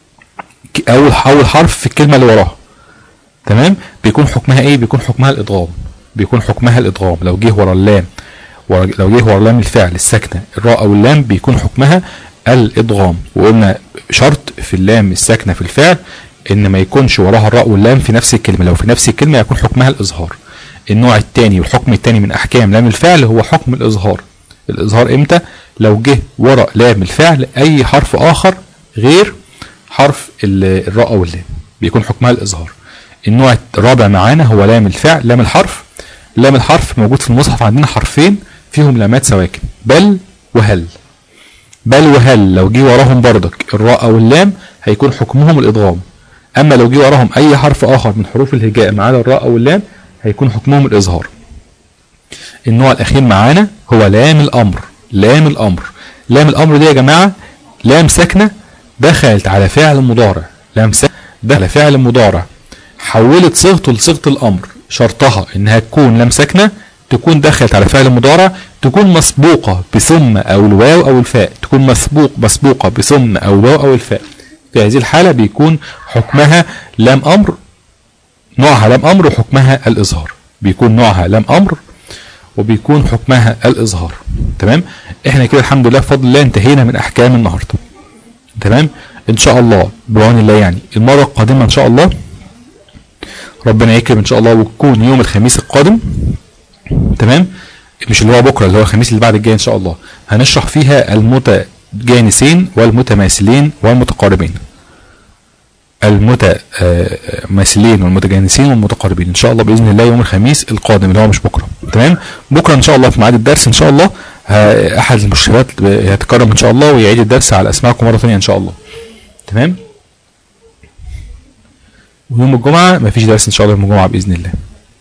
اول حرف في الكلمه اللي وراها، تمام. بيكون حكمها ايه؟ بيكون حكمها الادغام، بيكون حكمها الادغام. لو جه ورا اللام لام الفعل الساكنه الراء او اللام بيكون حكمها الادغام. وقلنا شرط في اللام الساكنه في الفعل ان ما يكونش وراها الراء واللام في نفس الكلمه، لو في نفس الكلمه يكون حكمها الاظهار. النوع الثاني والحكم الثاني من احكام لام الفعل هو حكم الاظهار. الاظهار امتى؟ لو جه ورا لام الفعل اي حرف اخر غير حرف الراء او اللام بيكون حكمها الاظهار. النوع الرابع معانا هو لام الفعل، لام الحرف. لام الحرف موجود في المصحف عندنا حرفين فيهم لامات سواكن، بل وهل. بل وهل لو جه وراهم بردك الراء او اللام هيكون حكمهم الادغام، اما لو جه وراهم اي حرف اخر من حروف الهجاء ما عدا الراء او اللام هيكون حكمهم الاظهار. النوع الاخير معانا هو لام الامر. لام الامر، لام الامر دي يا جماعه لام ساكنه دخلت على فعل مضارع، لام ساكنه دخلت على فعل مضارع حولت صيغته لصيغه الامر. شرطها انها تكون لام ساكنه، تكون دخلت على فعل مضارع، تكون مسبوقه بثم او الواو او الفاء، تكون مسبوقه بثم او الواو او الفاء. في هذه الحاله بيكون حكمها لام امر، نوعها لام امر وحكمها الاظهار. بيكون نوعها لام امر، وبيكون حكمها الاظهار. تمام. احنا كده الحمد لله بفضل الله انتهينا من احكام النهارده. تمام. ان شاء الله بعون الله يعني المره القادمه ان شاء الله ربنا يكرم ان شاء الله، وتكون يوم الخميس القادم. تمام. مش اللي هو بكره، اللي هو الخميس اللي بعد الجاي ان شاء الله، هنشرح فيها المتجانسين والمتماثلين والمتقاربين. المتماثلين والمتجانسين والمتقاربين ان شاء الله باذن الله يوم الخميس القادم اللي هو مش بكره. تمام. بكره ان شاء الله في ميعاد الدرس ان شاء الله احد المشرفات هيتكرم ان شاء الله ويعيد الدرس على اسماءكم مره ثانيه ان شاء الله. تمام. ويوم الجمعه مفيش درس ان شاء الله يوم الجمعه باذن الله.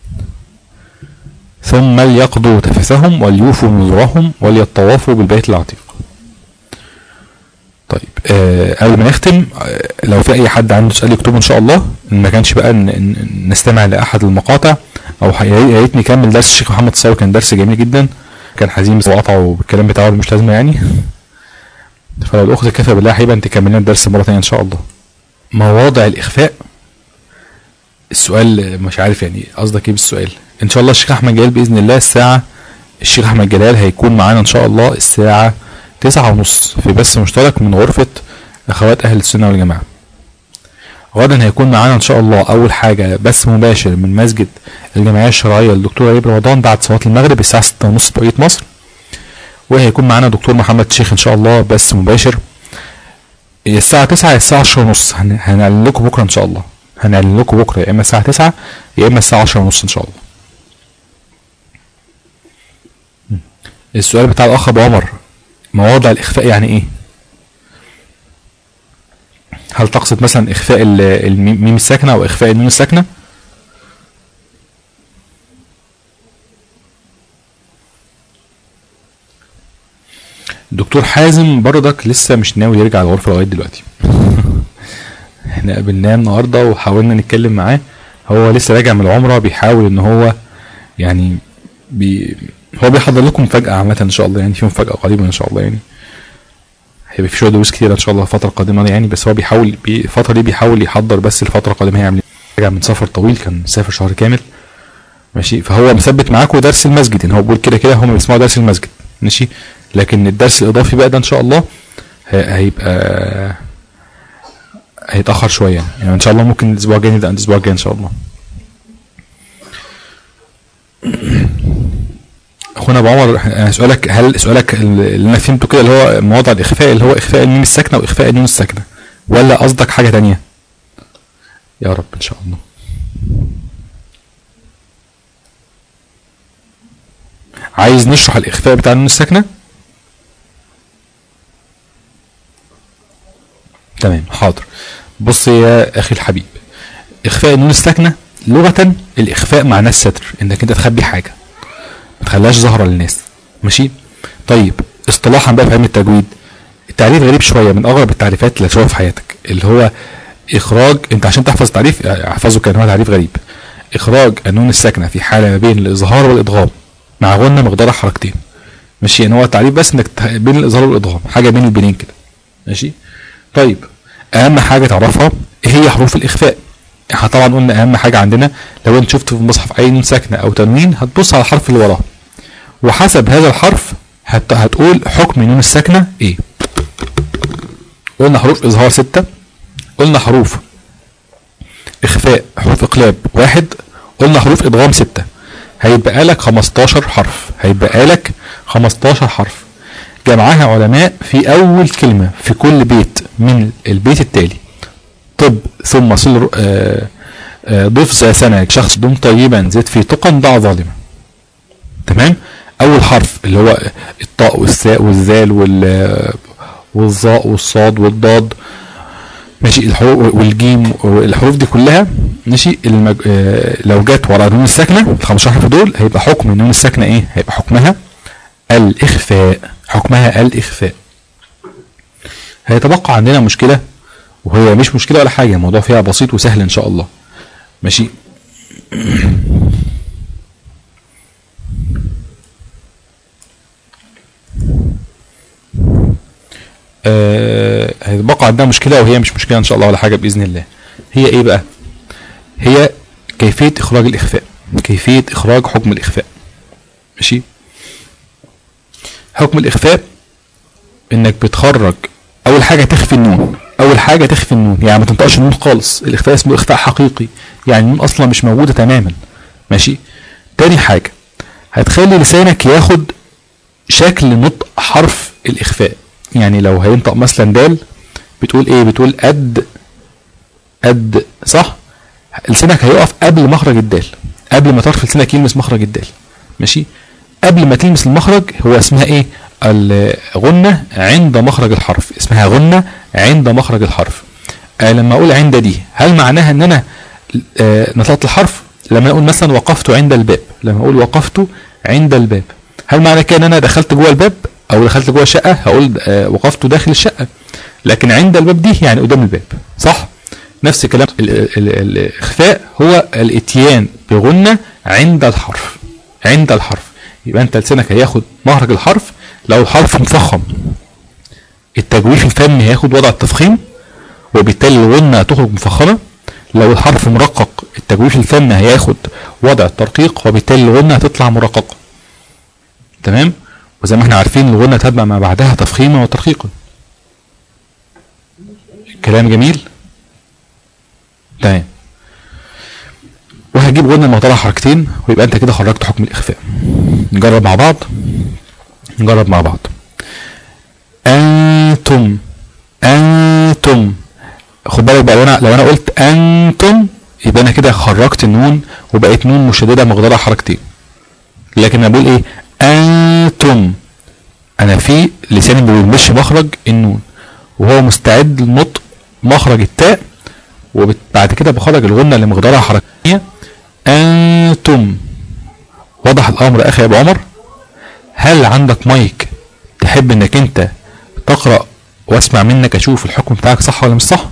ثم ليقضوا تفثهم وليوفوا نذورهم وليطوفوا بالبيت العتيق. طيب قبل ما نختم لو في اي حد عنده سؤال يكتبه ان شاء الله، ان ما كانش بقى نستمع لاحد المقاطع، او يا ريت نكمل درس الشيخ محمد الصاوي، كان درس جميل جدا، كان حزين بس وقطعوا بالكلام بتاعه مش لازمه يعني. فلو الاخت كفى بالله هيبقى انت كملنا الدرس مره ثانيه ان شاء الله. مواضع الاخفاء، السؤال مش عارف يعني قصدك ايه بالسؤال. ان شاء الله الشيخ احمد جلال باذن الله الشيخ احمد جلال هيكون معانا ان شاء الله الساعه 9:30 في بث مشترك من غرفه اخوات اهل السنه والجماعه. غدا هيكون معانا ان شاء الله اول حاجه بث مباشر من مسجد الجمعيه الشرعيه للدكتور غريب رمضان بعد صلاه المغرب الساعه 6:30 بتوقيت مصر. وهيكون معانا دكتور محمد شيخ ان شاء الله بث مباشر الساعه 9 الساعه 10:30. هنعلن لكم بكره ان شاء الله، هنعلن لكم بكره يا اما الساعه 9 يا اما الساعه 10:30 ان شاء الله. السؤال بتاع الاخ ابو عمر، مواضع الاخفاء يعني ايه؟ هل تقصد مثلا اخفاء الميم الساكنه او اخفاء النون الساكنه؟ دكتور حازم برضك لسه مش ناوي يرجع الغرفه لغايه دلوقتي. احنا قابلناه النهارده وحاولنا نتكلم معاه، هو لسه راجع من العمره، بيحاول ان هو يعني هو بيحضر لكم مفاجاه عامه ان شاء الله، يعني في مفاجاه قريبا ان شاء الله، يعني هيبقى في شويه دروس كتير ان شاء الله الفتره القادمه يعني، بس هو بيحاول الفتره دي بيحاول يحضر، بس الفتره القادمه هيعمل راجع من سفر طويل، كان سافر شهر كامل ماشي. فهو مثبت معاكم درس المسجد، ان هو بيقول كده هم بيسمعوا درس المسجد ماشي، لكن الدرس الاضافي بقى ده ان شاء الله هيبقى هيتاخر شويه يعني ان شاء الله، ممكن الاسبوع الجاي نبدا الاسبوع الجاي ان شاء الله. اخونا ابو عمر، سؤالك هل سؤالك اللي انا فهمته كده اللي هو مواضع الاخفاء اللي هو اخفاء الميم الساكنه واخفاء النون الساكنه، ولا قصدك حاجه تانية؟ يا رب ان شاء الله. عايز نشرح الاخفاء بتاع النون الساكنه؟ تمام حاضر. بص يا اخي الحبيب، اخفاء النون الساكنه لغه الاخفاء معناه الستر، انك انت تخبي حاجه ما تخليهاش ظاهره للناس ماشي. طيب اصطلاحا بقى في علم التجويد التعريف غريب شويه، من اغرب التعريفات اللي هتشوفها في حياتك، اللي هو اخراج، انت عشان تحفظ تعريف احفظه كان هو تعريف غريب، اخراج النون الساكنه في حاله ما بين الاظهار والادغام مع غنه مقدار حركتين ماشي. ان هو التعريف بس انك بين الاظهار والادغام، حاجه بين البنين كده ماشي. طيب اهم حاجه تعرفها ايه هي حروف الاخفاء. احنا طبعا قلنا اهم حاجه عندنا لو انت شفت في المصحف اي نون ساكنه او تنوين هتبص على الحرف اللي وراه، وحسب هذا الحرف هتقول حكم النون الساكنه ايه. قلنا حروف اظهار 6، قلنا حروف اخفاء حروف اقلاب 1، قلنا حروف ادغام 6، هيبقى لك 15 حرف، هيبقى لك 15 حرف جمعها علماء في اول كلمه في كل بيت من البيت التالي: طب ثم صل ضف ذا سنة شخص دم طيبا زد في تقا ضع ظالما. تمام. اول حرف اللي هو الطاء والثاء والذال والظاء والصاد والضاد ماشي، الحروف والجيم والحروف دي كلها ماشي. لو جت ورا النون الساكنه ال 15 حرف دول هيبقى حكم النون الساكنه ايه؟ هيبقى حكمها الاخفاء، حكمها الاخفاء. هيتبقى عندنا مشكله، وهي مش مشكله ولا حاجه، الموضوع فيها بسيط وسهل ان شاء الله ماشي. هيتبقى عندنا مشكله، وهي مش مشكله ان شاء الله ولا حاجه باذن الله. هي ايه بقى؟ هي كيفيه اخراج الاخفاء. كيفية اخراج حكم الاخفاء. ماشي. حكم الاخفاء انك بتخرج اول حاجة تخفي النون، يعني ما تنطقش النون خالص. الاخفاء اسمه اخفاء حقيقي، يعني النون اصلا مش موجودة تماما. ماشي. تاني حاجة هتخلي لسانك ياخد شكل نطق حرف الاخفاء. يعني لو هينطق مثلا دال بتقول ايه؟ بتقول قد، صح؟ لسانك هيقف قبل مخرج الدال، قبل ما طرف لسانك يلمس مخرج الدال. ماشي. قبل ما تلمس المخرج هو اسمها ايه؟ الغنة عند مخرج الحرف، اسمها غنة عند مخرج الحرف. لما اقول عند دي هل معناها ان انا نطقت الحرف؟ لما اقول مثلا وقفت عند الباب، لما اقول وقفت عند الباب هل معنى كده ان انا دخلت جوه الباب او دخلت جوه الشقة؟ هقول وقفت داخل الشقة. لكن عند الباب دي يعني قدام الباب، صح؟ نفس الكلام. الاخفاء هو الاتيان بغنة عند الحرف، يبقى انت لسانك هياخد مخرج الحرف. لو الحرف مفخم التجويف الفمي هياخد وضع التفخيم وبالتالي الغنة هتخرج مفخمة. لو الحرف مرقق التجويف الفمي هياخد وضع الترقيق وبالتالي الغنة هتطلع مرققة. تمام. وزي ما احنا عارفين الغنة تتبع ما بعدها تفخيما وترقيقا. كلام جميل. تمام. وهجيب غنة مقدارها حركتين ويبقى انت كده خرجت حكم الاخفاء. نجرب مع بعض. انتم، خد بالك بقى، لو انا قلت انتم يبقى انا كده خرجت النون وبقيت نون مشدده مقدارها حركتين. لكن انا بقول ايه؟ انتم، انا في لساني ما بيلمسش مخرج النون وهو مستعد للنطق مخرج التاء، وبعد كده بخرج الغنه اللي مقدارها حركتين. انتم. وضح الامر اخي ابو عمر؟ هل عندك مايك تحب انك انت تقرأ واسمع منك اشوف الحكم بتاعك صح ولا مش صح؟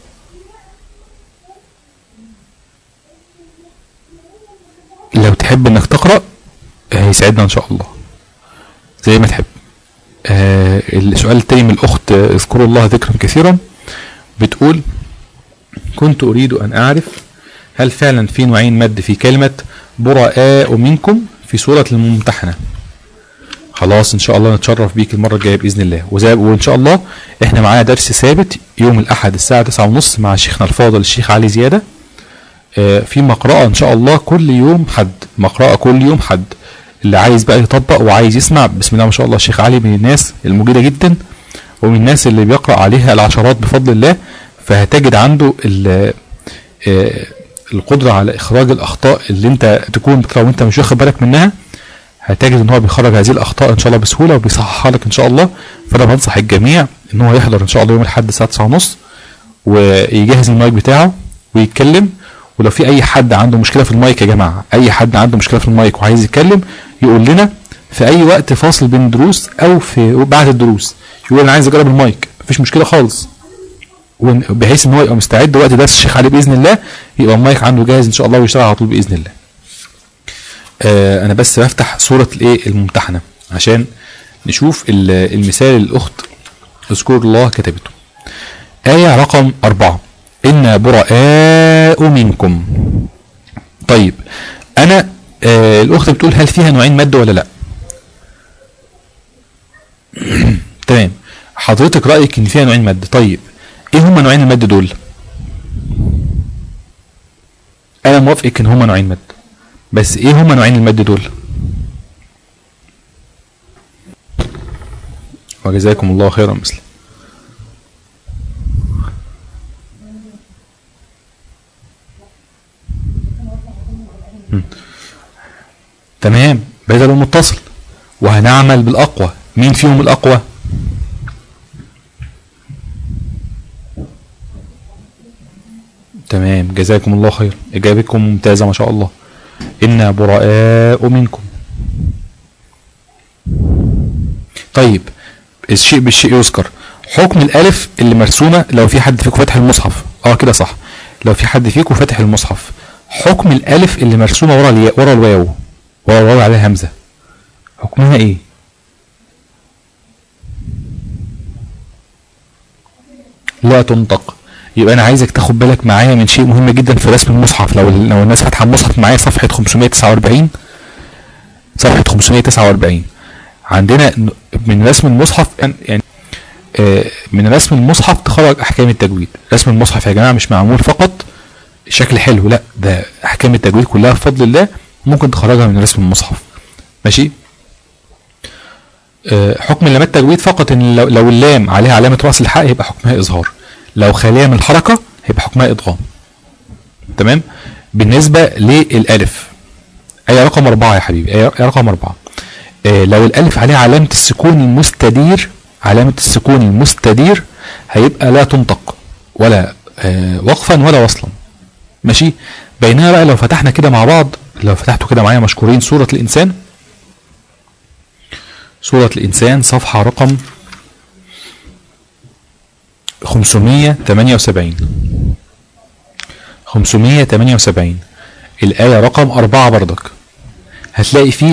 لو تحب انك تقرأ هيسعدنا ان شاء الله زي ما تحب. السؤال التاني من الاخت اذكروا الله ذكرا كثيرا، بتقول كنت اريد ان اعرف هل فعلا في نوعين مد في كلمة براء منكم في سورة الممتحنة. خلاص ان شاء الله نتشرف بيك المرة الجاية بإذن الله. وان شاء الله احنا معانا درس ثابت يوم الاحد الساعة 9:30 مع شيخنا الفاضل الشيخ علي زيادة، في مقرأة ان شاء الله كل يوم حد. اللي عايز بقى يطبق وعايز يسمع، بسم الله ما شاء الله الشيخ علي من الناس المجيدة جدا ومن الناس اللي بيقرأ عليها العشرات بفضل الله، فهتجد عنده القدرة على اخراج الاخطاء اللي انت تكون بتقرأ وانت مش واخد بالك منها. هتجد ان هو بيخرج هذه الاخطاء ان شاء الله بسهولة وبيصححها لك ان شاء الله. فانا بنصح الجميع ان هو يحضر ان شاء الله يوم الاحد الساعة 9:30 ويجهز المايك بتاعه ويتكلم. ولو في اي حد عنده مشكلة في المايك يا جماعة، اي حد عنده مشكلة في المايك وعايز يتكلم يقول لنا في اي وقت فاصل بين الدروس او في بعد الدروس، يقول انا عايز اجرب المايك، مفيش مشكلة خالص، بحيث ان هو يبقى مستعد وقت درس الشيخ علي باذن الله يبقى المايك عنده جاهز ان شاء الله ويشتغل على طول باذن الله. انا بس بفتح سورة الممتحنة عشان نشوف المثال الاخت اذكر الله كتبته. آية رقم 4 إن براء منكم. طيب انا الاخت بتقول هل فيها نوعين مد ولا لا؟ تمام. حضرتك رأيك ان فيها نوعين مد. طيب ايه هما نوعين المد دول؟ انا موافقك ان هما نوعين مد، بس ايه هما نوعين المد دول؟ وجزاكم الله خيرا مثله. تمام. بدل متصل وهنعمل بالاقوى. مين فيهم الاقوى؟ تمام. جزاكم الله خير، اجابتكم ممتازة ما شاء الله. إنا براء منكم. طيب الشيء بالشيء يذكر. حكم الالف اللي مرسومة لو في حد فيكم فاتح المصحف، كده صح، لو في حد فيكم فاتح المصحف، حكم الالف اللي مرسومة ورا الواو عليها همزة، حكمها ايه؟ لا تنطق. يبقى انا عايزك تاخد بالك معايا من شيء مهم جدا في رسم المصحف. لو الناس فاتحه المصحف معايا صفحه 549، صفحه 549 عندنا من رسم المصحف يعني من رسم المصحف تخرج احكام التجويد. رسم المصحف يا جماعه مش معمول فقط شكل حلو، لا ده احكام التجويد كلها بفضل الله ممكن تخرجها من رسم المصحف. ماشي. حكم اللامات التجويد فقط ان لو اللام عليها علامه راس الحق يبقى حكمها اظهار، لو خاليه من الحركه هيبقى حكمها ادغام. تمام. بالنسبه للالف اي رقم 4 يا حبيبي، اي رقم 4، لو الالف عليها علامه السكون المستدير، علامه السكون المستدير هيبقى لا تنطق ولا وقفا ولا وصلا. ماشي. بينما بقى لو فتحنا كده مع بعض، لو فتحتوا كده معايا مشكورين سوره الانسان، سورة الإنسان صفحة رقم 578 الآية رقم 4 بردك، هتلاقي فيه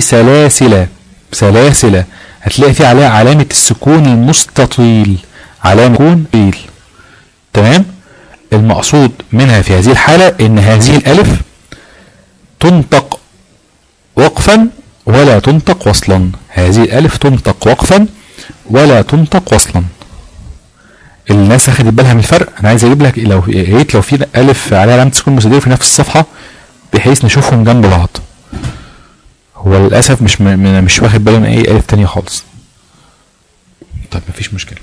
سلاسل هتلاقي فيه عليها علامة السكون المستطيل، علامة سكون طويل. تمام. المقصود منها في هذه الحالة ان هذه الألف تنطق وقفا ولا تنطق وصلا، هذه الالف تنطق وقفا ولا تنطق وصلا. الناس اخدت بالها من الفرق؟ انا عايز اجيب لك لو في الف عليها علامه سكون مستدير في نفس الصفحه بحيث نشوفهم جنب بعض. هو للاسف مش واخد بالي من اي الف تانية خالص. طيب مفيش مشكله.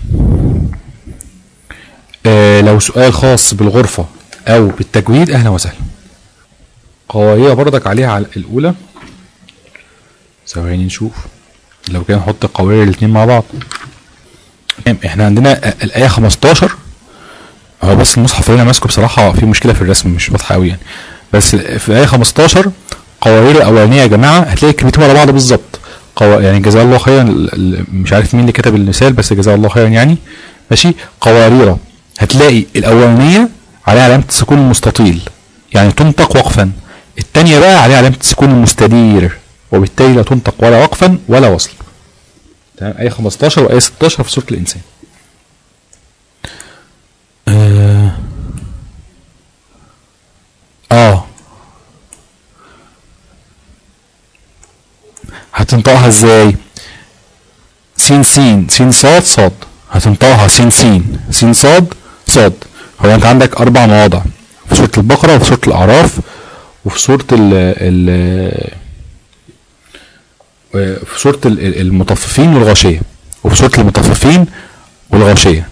لو سؤال خاص بالغرفه او بالتجويد اهلا وسهلا. قوارير بردك عليها على الاولى، ثواني نشوف لو كان نحط القوارير الاثنين مع بعض. احنا عندنا الايه 15، هو بس المصحف اللي انا ماسكه بصراحه في مشكله في الرسم مش واضحه قوي يعني، بس في الايه 15 قوارير الاولانيه يا جماعه هتلاقي الكلمتين ورا بعض بالظبط. يعني جزاه الله خيرا، مش عارف مين اللي كتب المثال بس جزاه الله خيرا يعني. ماشي. قوارير هتلاقي الاولانيه عليها علامه السكون المستطيل يعني تنطق وقفا، الثانيه بقى عليها علامه السكون المستدير وبالتالي لا تنطق ولا وقفا ولا وصل. تمام. آية 15 وآية 16 في سورة الإنسان. هتنطقها ازاي؟ سين صاد صاد، هتنطقها سين صاد صاد. هو انت عندك 4 مواضع في سورة البقرة وفي سورة الأعراف وفي سورة في سورة المطففين والغاشية، وفي سورة المطففين والغاشية.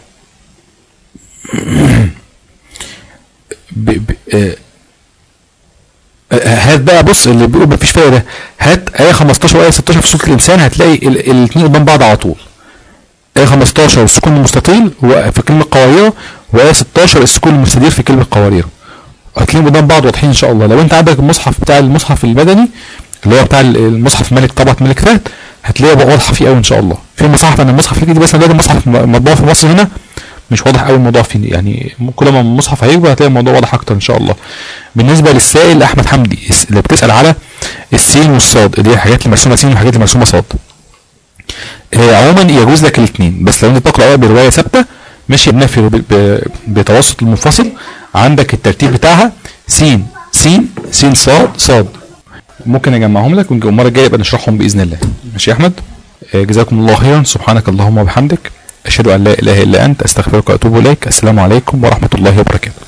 هات بقى بص اللي بيقول مفيش فايدة ده، هات آية 15 وآية 16 في سورة الإنسان هتلاقي الاثنين قدام بعض على طول. آية 15 السكون المستطيل في كلمة قوارير، وآية 16 السكون المستدير في كلمة قوارير، هتلاقيهم قدام بعض واضحين ان شاء الله. لو انت عندك المصحف بتاع المصحف المدني اللي هو بتاع المصحف ملك طبعة ملك فهد هتلاقيها بقى واضحه فيه قوي ان شاء الله. في مصاحف انا المصحف اللي بس دلوقتي المصحف مطبوع في مصر هنا مش واضح قوي الموضوع فيه يعني، كل ما المصحف هيكبر هتلاقي الموضوع واضح اكتر ان شاء الله. بالنسبه للسائل احمد حمدي اللي بتسال على السين والصاد اللي هي الحاجات اللي مرسومه سين والحاجات اللي مرسومه صاد، عموما يجوز لك الاثنين، بس لو انت تقرا بروايه ثابته ماشي بنفي بتوسط المنفصل عندك الترتيب بتاعها سين صاد صاد، ممكن اجمعهم لك والمره الجايه يبقى نشرحهم باذن الله. ماشي يا احمد. جزاكم الله خيرا. سبحانك اللهم وبحمدك اشهد ان لا اله الا انت استغفرك واتوب اليك. السلام عليكم ورحمه الله وبركاته.